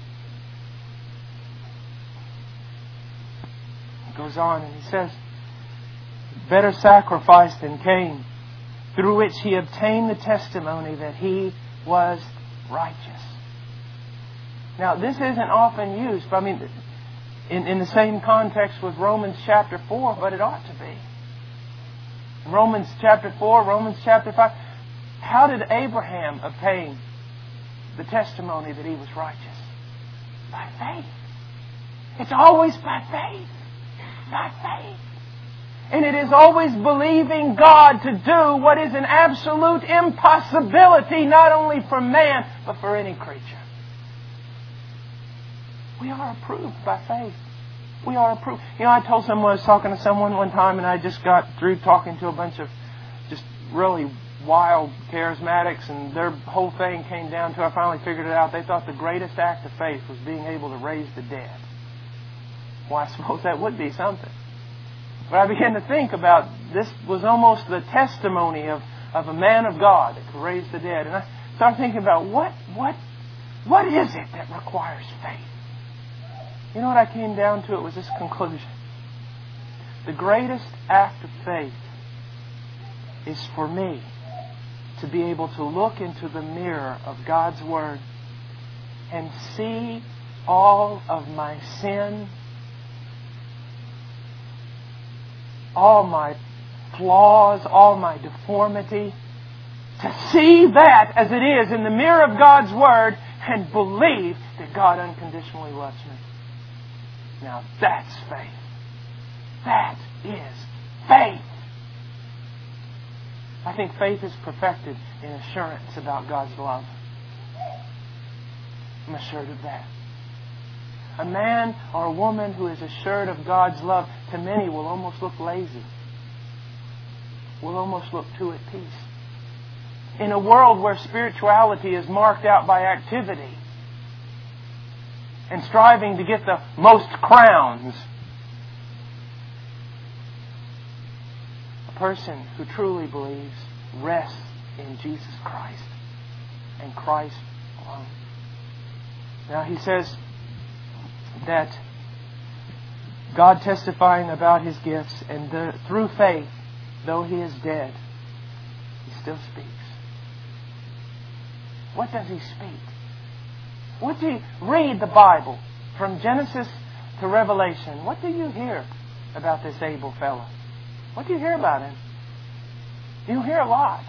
He goes on and he says, better sacrifice than Cain, through which he obtained the testimony that he was righteous. Now, this isn't often used, I mean, in the same context with Romans chapter 4, but it ought to be. In Romans chapter 4, Romans chapter 5, how did Abraham obtain the testimony that he was righteous? By faith. It's always by faith. By faith. And it is always believing God to do what is an absolute impossibility, not only for man, but for any creature. We are approved by faith. We are approved. You know, I told someone, I was talking to someone one time, and I just got through talking to a bunch of just really wild charismatics, and their whole thing came down to, I finally figured it out, they thought the greatest act of faith was being able to raise the dead. Well, I suppose that would be something. But I began to think about, this was almost the testimony of a man of God that could raise the dead. And I started thinking about what is it that requires faith? You know what I came down to? It was this conclusion. The greatest act of faith is for me to be able to look into the mirror of God's Word and see all of my sin, all my flaws, all my deformity, to see that as it is in the mirror of God's Word and believe that God unconditionally loves me. Now that's faith. That is faith. I think faith is perfected in assurance about God's love. I'm assured of that. A man or a woman who is assured of God's love, to many will almost look lazy. Will almost look too at peace. In a world where spirituality is marked out by activity and striving to get the most crowns, a person who truly believes rests in Jesus Christ and Christ alone. Now he says that God testifying about His gifts, and through faith, though He is dead, He still speaks. What does He speak? What do you read the Bible from Genesis to Revelation? What do you hear about this able fellow? What do you hear about him? You hear a lot.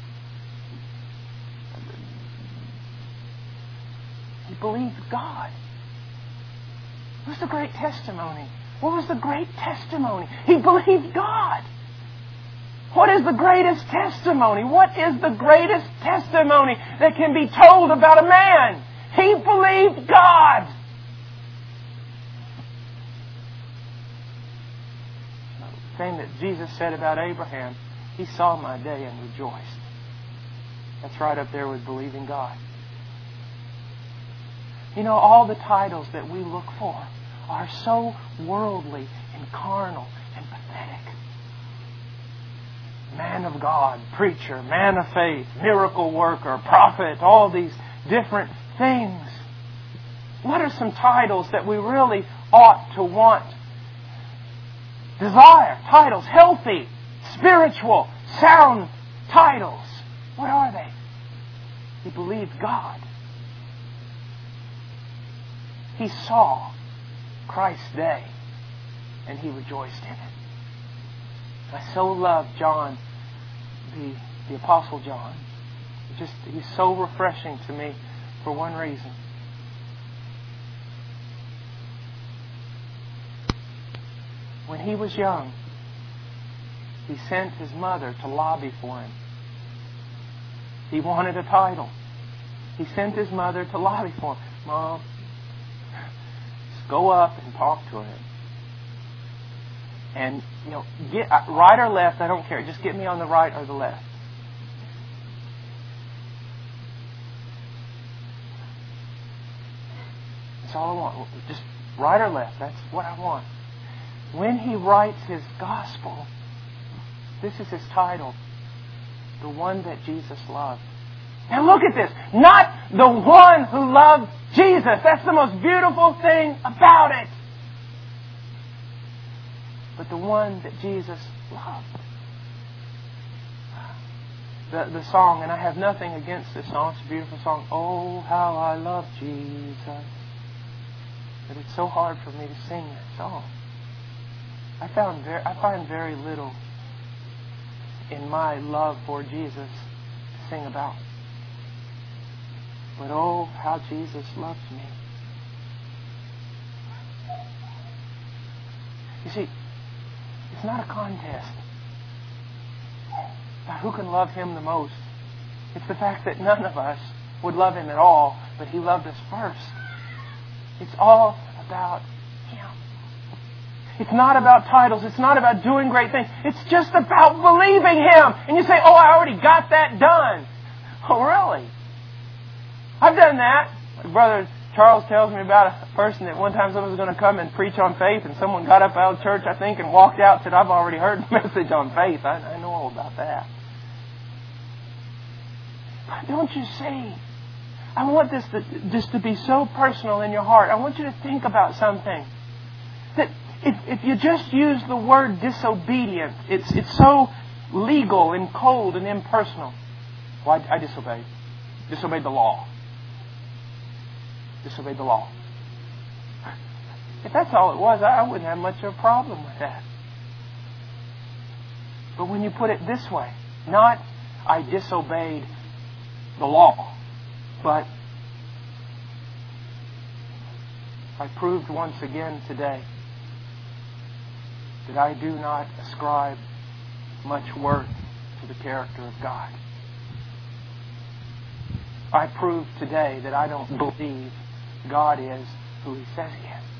He believed God. What was the great testimony? What was the great testimony? He believed God. What is the greatest testimony? What is the greatest testimony that can be told about a man? He believed God. The thing that Jesus said about Abraham, he saw my day and rejoiced. That's right up there with believing God. You know, all the titles that we look for are so worldly and carnal and pathetic. Man of God, preacher, man of faith, miracle worker, prophet, all these different things. What are some titles that we really ought to want? Desire, titles, healthy, spiritual, sound titles. What are they? He believed God. He saw Christ's day and he rejoiced in it. I so love John, the Apostle John. He's so refreshing to me for one reason. When he was young, he sent his mother to lobby for him. He wanted a title. He sent his mother to lobby for him. Mom, just go up and talk to him. And, get right or left, I don't care. Just get me on the right or the left. That's all I want. Just right or left. That's what I want. When he writes his gospel, this is his title. The one that Jesus loved. Now look at this. Not the one who loved Jesus. That's the most beautiful thing about it. But the one that Jesus loved. The song, and I have nothing against this song. It's a beautiful song. Oh, how I love Jesus. But it's so hard for me to sing that song. I find very little in my love for Jesus to sing about. But oh, how Jesus loves me. You see, it's not a contest about who can love Him the most. It's the fact that none of us would love Him at all, but He loved us first. It's all about Him. It's not about titles. It's not about doing great things. It's just about believing Him. And you say, oh, I already got that done. Oh, really? I've done that. My brother Charles tells me about a person that one time someone was going to come and preach on faith, and someone got up out of church, I think, and walked out and said, I've already heard the message on faith. I know all about that. But don't you see? I want this to be so personal in your heart. I want you to think about something. That if you just use the word disobedient, it's so legal and cold and impersonal. Well, I disobeyed. Disobeyed the law. Disobeyed the law. If that's all it was, I wouldn't have much of a problem with that. But when you put it this way, not I disobeyed the law, but I proved once again today that I do not ascribe much worth to the character of God. I proved today that I don't believe God is who He says He is.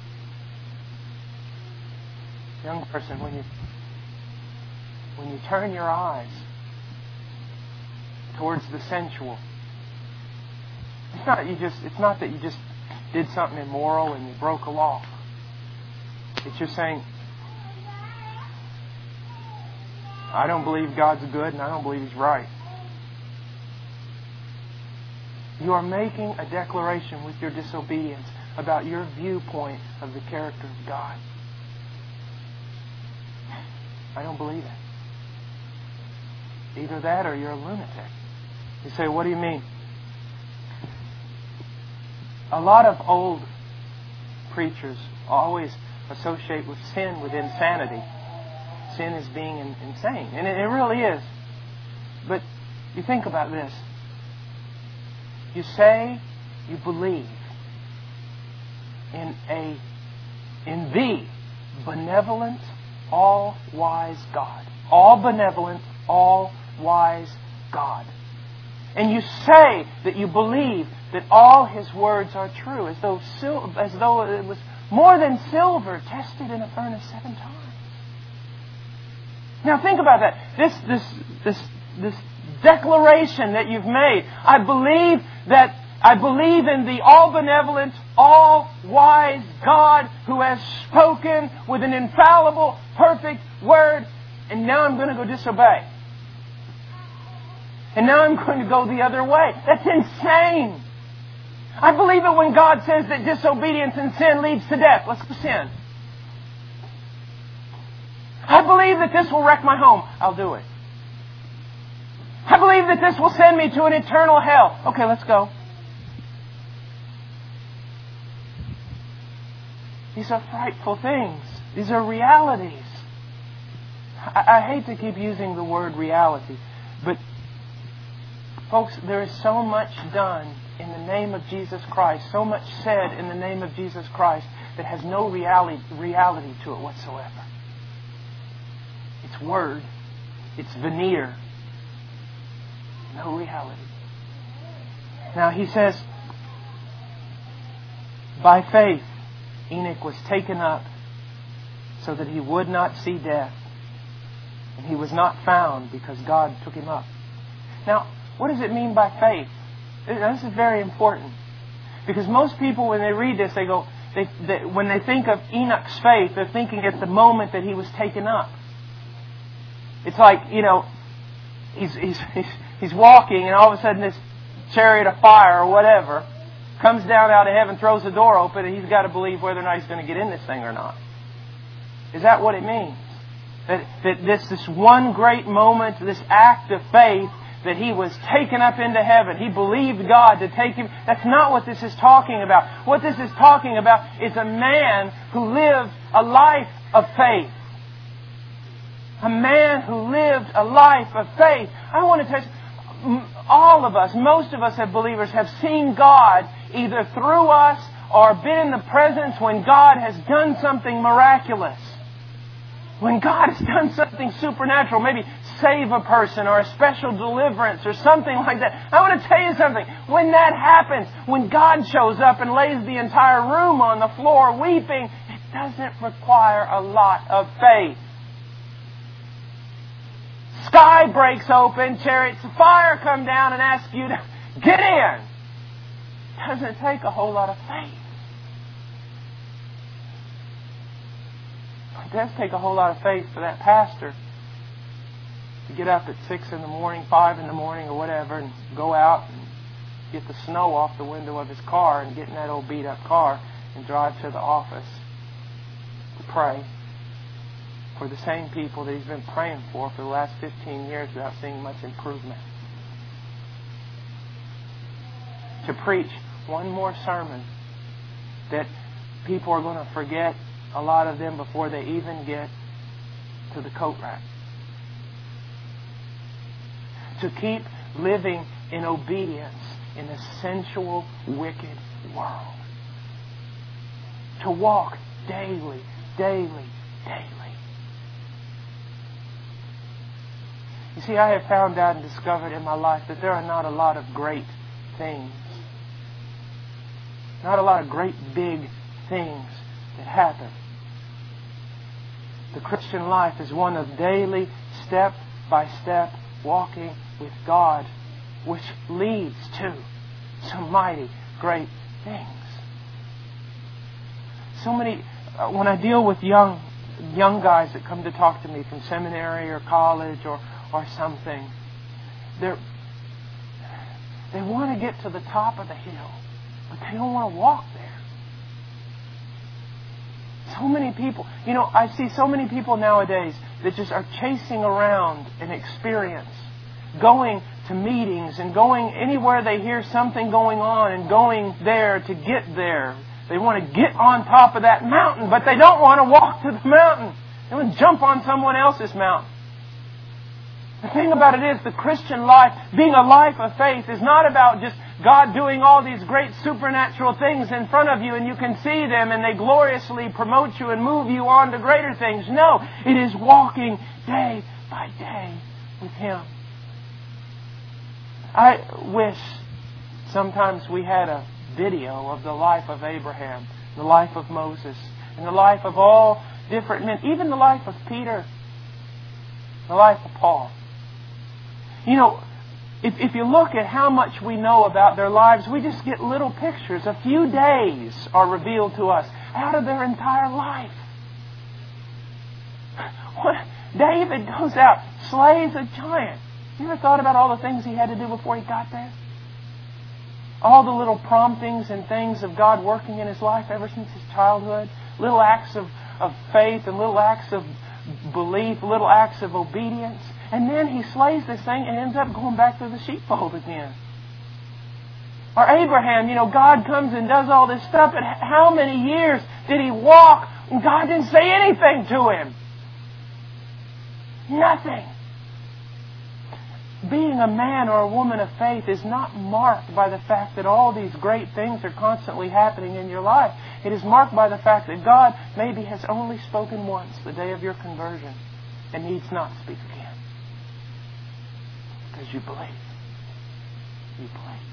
Young person, when you turn your eyes towards the sensual, it's not that you just did something immoral and you broke a law. It's just saying, I don't believe God's good and I don't believe He's right. You are making a declaration with your disobedience about your viewpoint of the character of God. I don't believe it. Either that or you're a lunatic. You say, what do you mean? A lot of old preachers always associate with sin with insanity. Sin is being insane. And it really is. But you think about this. You say you believe in the benevolent, all-wise God. All benevolent, all-wise God. And you say that you believe that all His words are true, as though it was more than silver tested in a furnace 7 times. Now think about that. This declaration that you've made. I believe in the all-benevolent, all-wise God who has spoken with an infallible, perfect word, and now I'm going to go disobey. And now I'm going to go the other way. That's insane. I believe it when God says that disobedience and sin leads to death. Let's go sin. I believe that this will wreck my home. I'll do it. I believe that this will send me to an eternal hell. Okay, let's go. These are frightful things. These are realities. I hate to keep using the word reality, but folks, there is so much done in the name of Jesus Christ, so much said in the name of Jesus Christ that has no reality to it whatsoever. It's word. It's veneer. No reality. Now he says, by faith Enoch was taken up so that he would not see death. And he was not found because God took him up. Now, what does it mean by faith? This is very important. Because most people, when they read this, when they think of Enoch's faith, they're thinking at the moment that he was taken up. It's like, he's walking, and all of a sudden this chariot of fire or whatever comes down out of heaven, throws the door open, and he's got to believe whether or not he's going to get in this thing or not. Is that what it means? That this one great moment, this act of faith, that he was taken up into heaven. He believed God to take him. That's not what this is talking about. What this is talking about is a man who lived a life of faith. A man who lived a life of faith. I want to tell you, all of us, most of us as believers, have seen God either through us or been in the presence when God has done something miraculous. When God has done something supernatural, maybe save a person or a special deliverance or something like that. I want to tell you something. When that happens, when God shows up and lays the entire room on the floor weeping, it doesn't require a lot of faith. Sky breaks open, chariots of fire come down and ask you to get in. It doesn't take a whole lot of faith. It does take a whole lot of faith for that pastor to get up at 6 in the morning, 5 in the morning or whatever, and go out and get the snow off the window of his car and get in that old beat up car and drive to the office to pray for the same people that he's been praying for the last 15 years without seeing much improvement. To preach one more sermon that people are going to forget, a lot of them, before they even get to the coat rack. To keep living in obedience in a sensual, wicked world. To walk daily, daily, daily. You see, I have found out and discovered in my life that there are not a lot of great things. Not a lot of great big things that happen. The Christian life is one of daily, step-by-step walking with God, which leads to some mighty great things. So many, when I deal with young guys that come to talk to me from seminary or college or something, they want to get to the top of the hill, but they don't want to walk there. So many people, I see so many people nowadays that just are chasing around an experience, going to meetings and going anywhere they hear something going on and going there to get there. They want to get on top of that mountain, but they don't want to walk to the mountain. They want to jump on someone else's mountain. The thing about it is, the Christian life, being a life of faith, is not about just God doing all these great supernatural things in front of you and you can see them and they gloriously promote you and move you on to greater things. No, it is walking day by day with Him. I wish sometimes we had a video of the life of Abraham, the life of Moses, and the life of all different men, even the life of Peter, the life of Paul. If you look at how much we know about their lives, we just get little pictures. A few days are revealed to us out of their entire life. David goes out, slays a giant. You ever thought about all the things he had to do before he got there? All the little promptings and things of God working in his life ever since his childhood. Little acts of faith and little acts of belief, little acts of obedience. And then he slays this thing and ends up going back to the sheepfold again. Or Abraham, God comes and does all this stuff, and how many years did he walk and God didn't say anything to him? Nothing. Being a man or a woman of faith is not marked by the fact that all these great things are constantly happening in your life. It is marked by the fact that God maybe has only spoken once, the day of your conversion, and needs not speak again. Because you believe. You believe.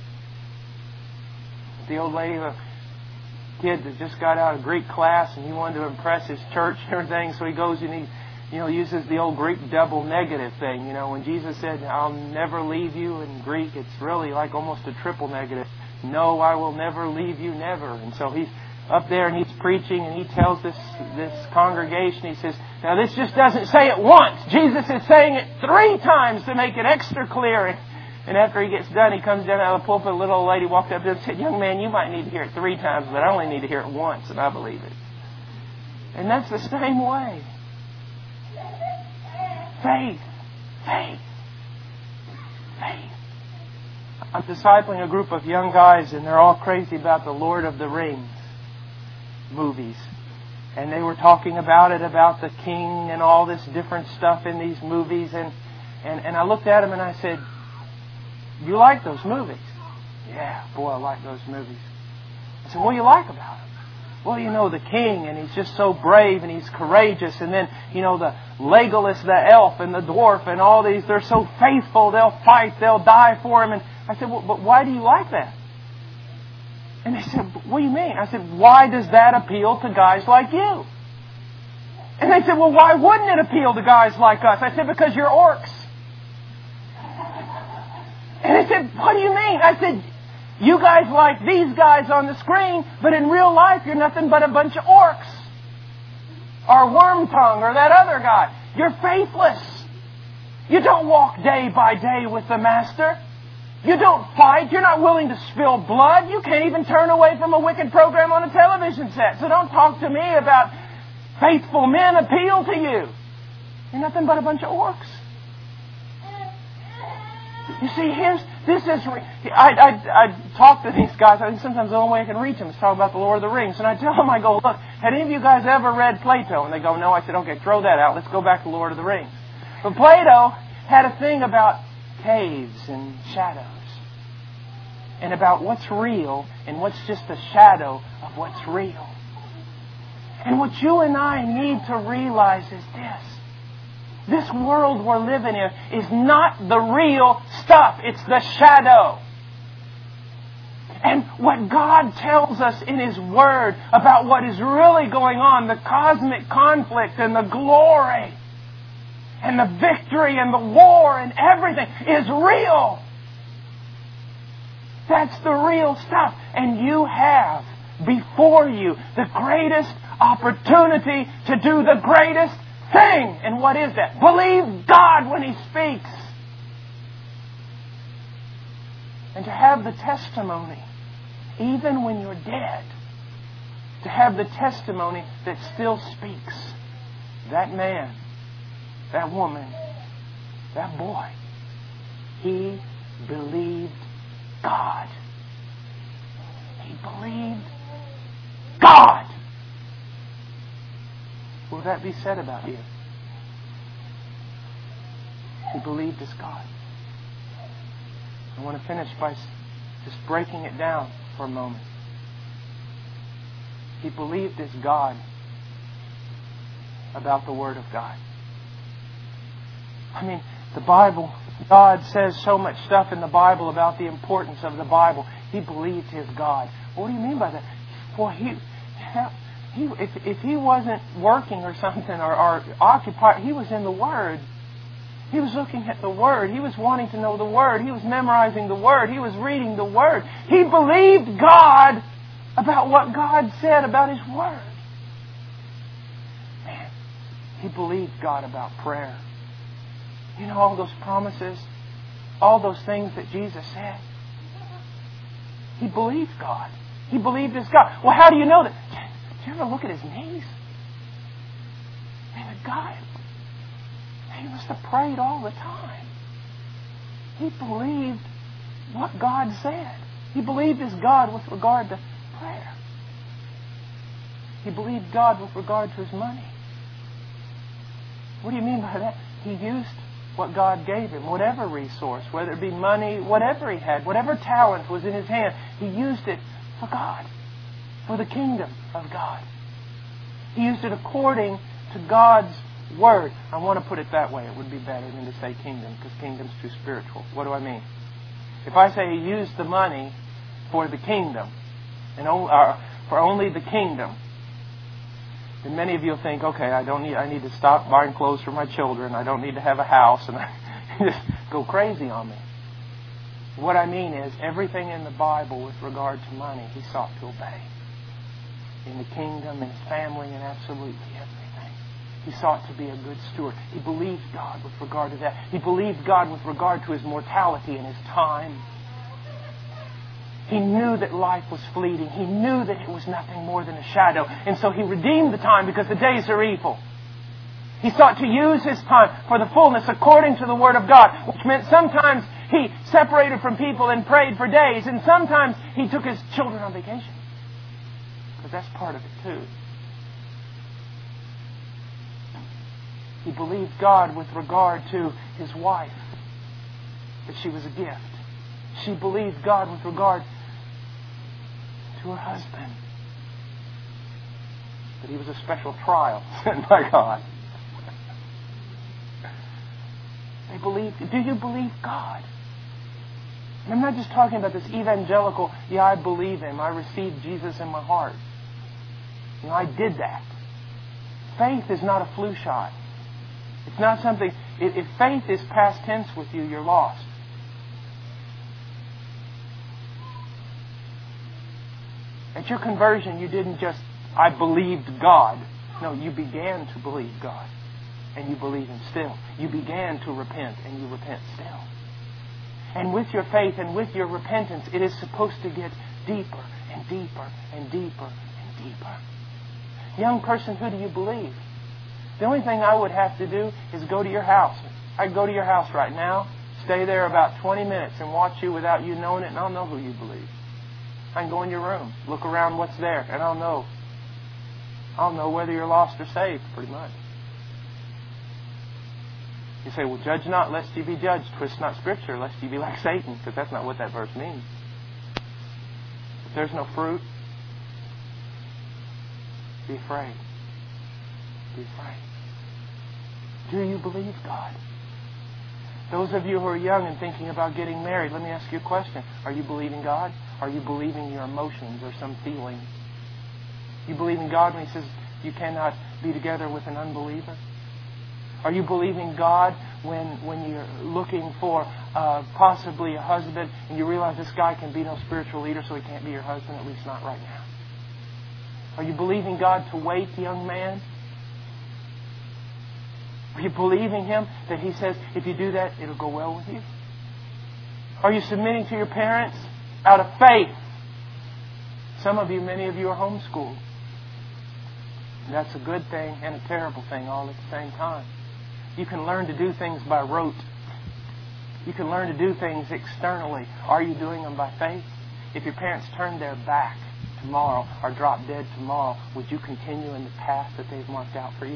The old lady, a kid that just got out of Greek class and he wanted to impress his church and everything, so he goes and he uses the old Greek double negative thing. When Jesus said, I'll never leave you in Greek, it's really like almost a triple negative. No, I will never leave you, never. And so he's up there and he's preaching and he tells this congregation, he says, now this just doesn't say it once. Jesus is saying it 3 times to make it extra clear. And after he gets done, he comes down out of the pulpit. A little old lady walked up there and said, young man, you might need to hear it 3 times, but I only need to hear it once, and I believe it. And that's the same way. Faith. Faith. Faith. I'm discipling a group of young guys, and they're all crazy about the Lord of the Rings movies. And they were talking about it, about the king and all this different stuff in these movies. And I looked at them and I said, you like those movies? Yeah, boy, I like those movies. I said, what do you like about them? Well, you know, the king, and he's just so brave and he's courageous. And then, you know, the Legolas, the elf, and the dwarf, and all these, they're so faithful. They'll fight. They'll die for him. And I said, well, but why do you like that? And they said, what do you mean? I said, why does that appeal to guys like you? And they said, well, why wouldn't it appeal to guys like us? I said, because you're orcs. And they said, what do you mean? I said, you guys like these guys on the screen, but in real life you're nothing but a bunch of orcs. Or Wormtongue, or that other guy. You're faithless. You don't walk day by day with the Master. You don't fight. You're not willing to spill blood. You can't even turn away from a wicked program on a television set. So don't talk to me about faithful men appeal to you. You're nothing but a bunch of orcs. You see, I talk to these guys. I think sometimes the only way I can reach them is talk about the Lord of the Rings. And I tell them, I go, look, had any of you guys ever read Plato? And they go, no. I said, okay, throw that out. Let's go back to Lord of the Rings. But Plato had a thing about caves and shadows. And about what's real and what's just a shadow of what's real. And what you and I need to realize is this. This world we're living in is not the real stuff. It's the shadow. And what God tells us in His Word about what is really going on, the cosmic conflict and the glory and the victory and the war and everything is real. That's the real stuff. And you have before you the greatest opportunity to do the greatest thing. And what is that? Believe God when He speaks. And to have the testimony, even when you're dead, to have the testimony that still speaks. That man, that woman, that boy, he believed God. He believed God. Will that be said about you? He believed His God. I want to finish by just breaking it down for a moment. He believed His God about the Word of God. I mean, the Bible, God says so much stuff in the Bible about the importance of the Bible. He believed His God. What do you mean by that? Well, if he wasn't working or something or occupied, he was in the Word. He was looking at the Word. He was wanting to know the Word. He was memorizing the Word. He was reading the Word. He believed God about what God said about His Word. Man, he believed God about prayer. You know, all those promises, all those things that Jesus said. He believed God. He believed His God. Well, how do you know that? Do you ever look at His knees? Man, the guy, he must have prayed all the time. He believed what God said. He believed His God with regard to prayer. He believed God with regard to His money. What do you mean by that? He used what God gave him, whatever resource, whether it be money, whatever he had, whatever talent was in his hand, he used it for God, for the kingdom of God. He used it according to God's Word. I want to put it that way. It would be better than to say kingdom, because kingdom's too spiritual. What do I mean? If I say he used the money for the kingdom, and for only the kingdom, then many of you will think, okay, I need to stop buying clothes for my children. I don't need to have a house, and I just go crazy on me. What I mean is, everything in the Bible with regard to money, he sought to obey. in the kingdom, in his family, and absolutely everything. He sought to be a good steward. He believed God with regard to that. He believed God with regard to his mortality and his time. He knew that life was fleeting. He knew that it was nothing more than a shadow. And so he redeemed the time because the days are evil. He sought to use his time for the fullness according to the Word of God, which meant sometimes he separated from people and prayed for days, and sometimes he took his children on vacation. Because that's part of it too. He believed God with regard to his wife, that she was a gift. She believed God with regard to her husband, that he was a special trial sent by God. They believed. Do you believe God? And I'm not just talking about this evangelical, yeah, I believe Him. I received Jesus in my heart. You know, I did that. Faith is not a flu shot. It's not something... If faith is past tense with you, you're lost. At your conversion, you didn't just, I believed God. No, you began to believe God. And you believe Him still. You began to repent, and you repent still. And with your faith and with your repentance, it is supposed to get deeper and deeper and deeper and deeper. Young person, who do you believe? The only thing I would have to do is go to your house. I'd go to your house right now, stay there about 20 minutes and watch you without you knowing it, and I'll know who you believe. I can go in your room, look around what's there, and I'll know. I'll know whether you're lost or saved, pretty much. You say, well, judge not lest you be judged. Twist not Scripture lest you be like Satan, because that's not what that verse means. If there's no fruit, be afraid. Be afraid. Do you believe God? Those of you who are young and thinking about getting married, let me ask you a question. Are you believing God? Are you believing your emotions or some feeling? You believe in God when He says you cannot be together with an unbeliever? Are you believing God when you're looking for possibly a husband and you realize this guy can be no spiritual leader, so he can't be your husband, at least not right now? Are you believing God to wait, young man? Are you believing Him that He says, if you do that, it'll go well with you? Are you submitting to your parents out of faith? Some of you, many of you are homeschooled. That's a good thing and a terrible thing all at the same time. You can learn to do things by rote. You can learn to do things externally. Are you doing them by faith? If your parents turned their back tomorrow or drop dead tomorrow, would you continue in the path that they've marked out for you?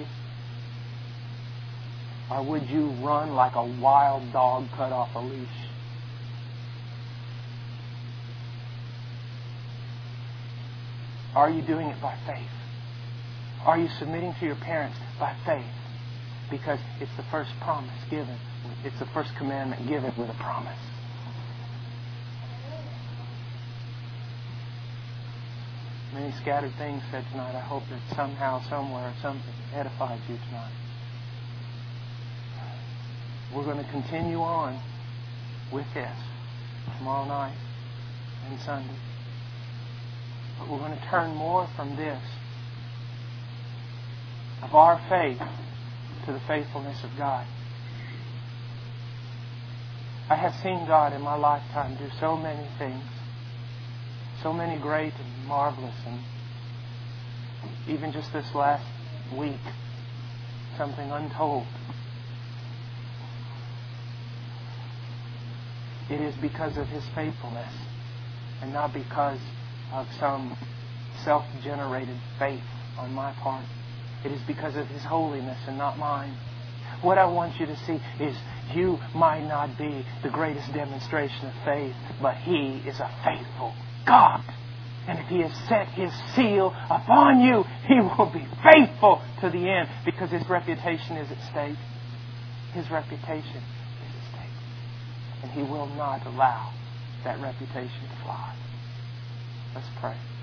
Or would you run like a wild dog cut off a leash? Are you doing it by faith? Are you submitting to your parents by faith? Because it's the first promise given. It's the first commandment given with a promise. Many scattered things said tonight. I hope that somehow, somewhere, something edifies you tonight. We're going to continue on with this tomorrow night and Sunday. But we're going to turn more from this, of our faith, to the faithfulness of God. I have seen God in my lifetime do so many things, so many great and marvelous, and even just this last week, something untold. It is because of His faithfulness and not because of some self-generated faith on my part. It is because of His holiness and not mine. What I want you to see is you might not be the greatest demonstration of faith, but He is a faithful God. And if He has set His seal upon you, He will be faithful to the end, because His reputation is at stake. His reputation is at stake. And He will not allow that reputation to fly. Let's pray.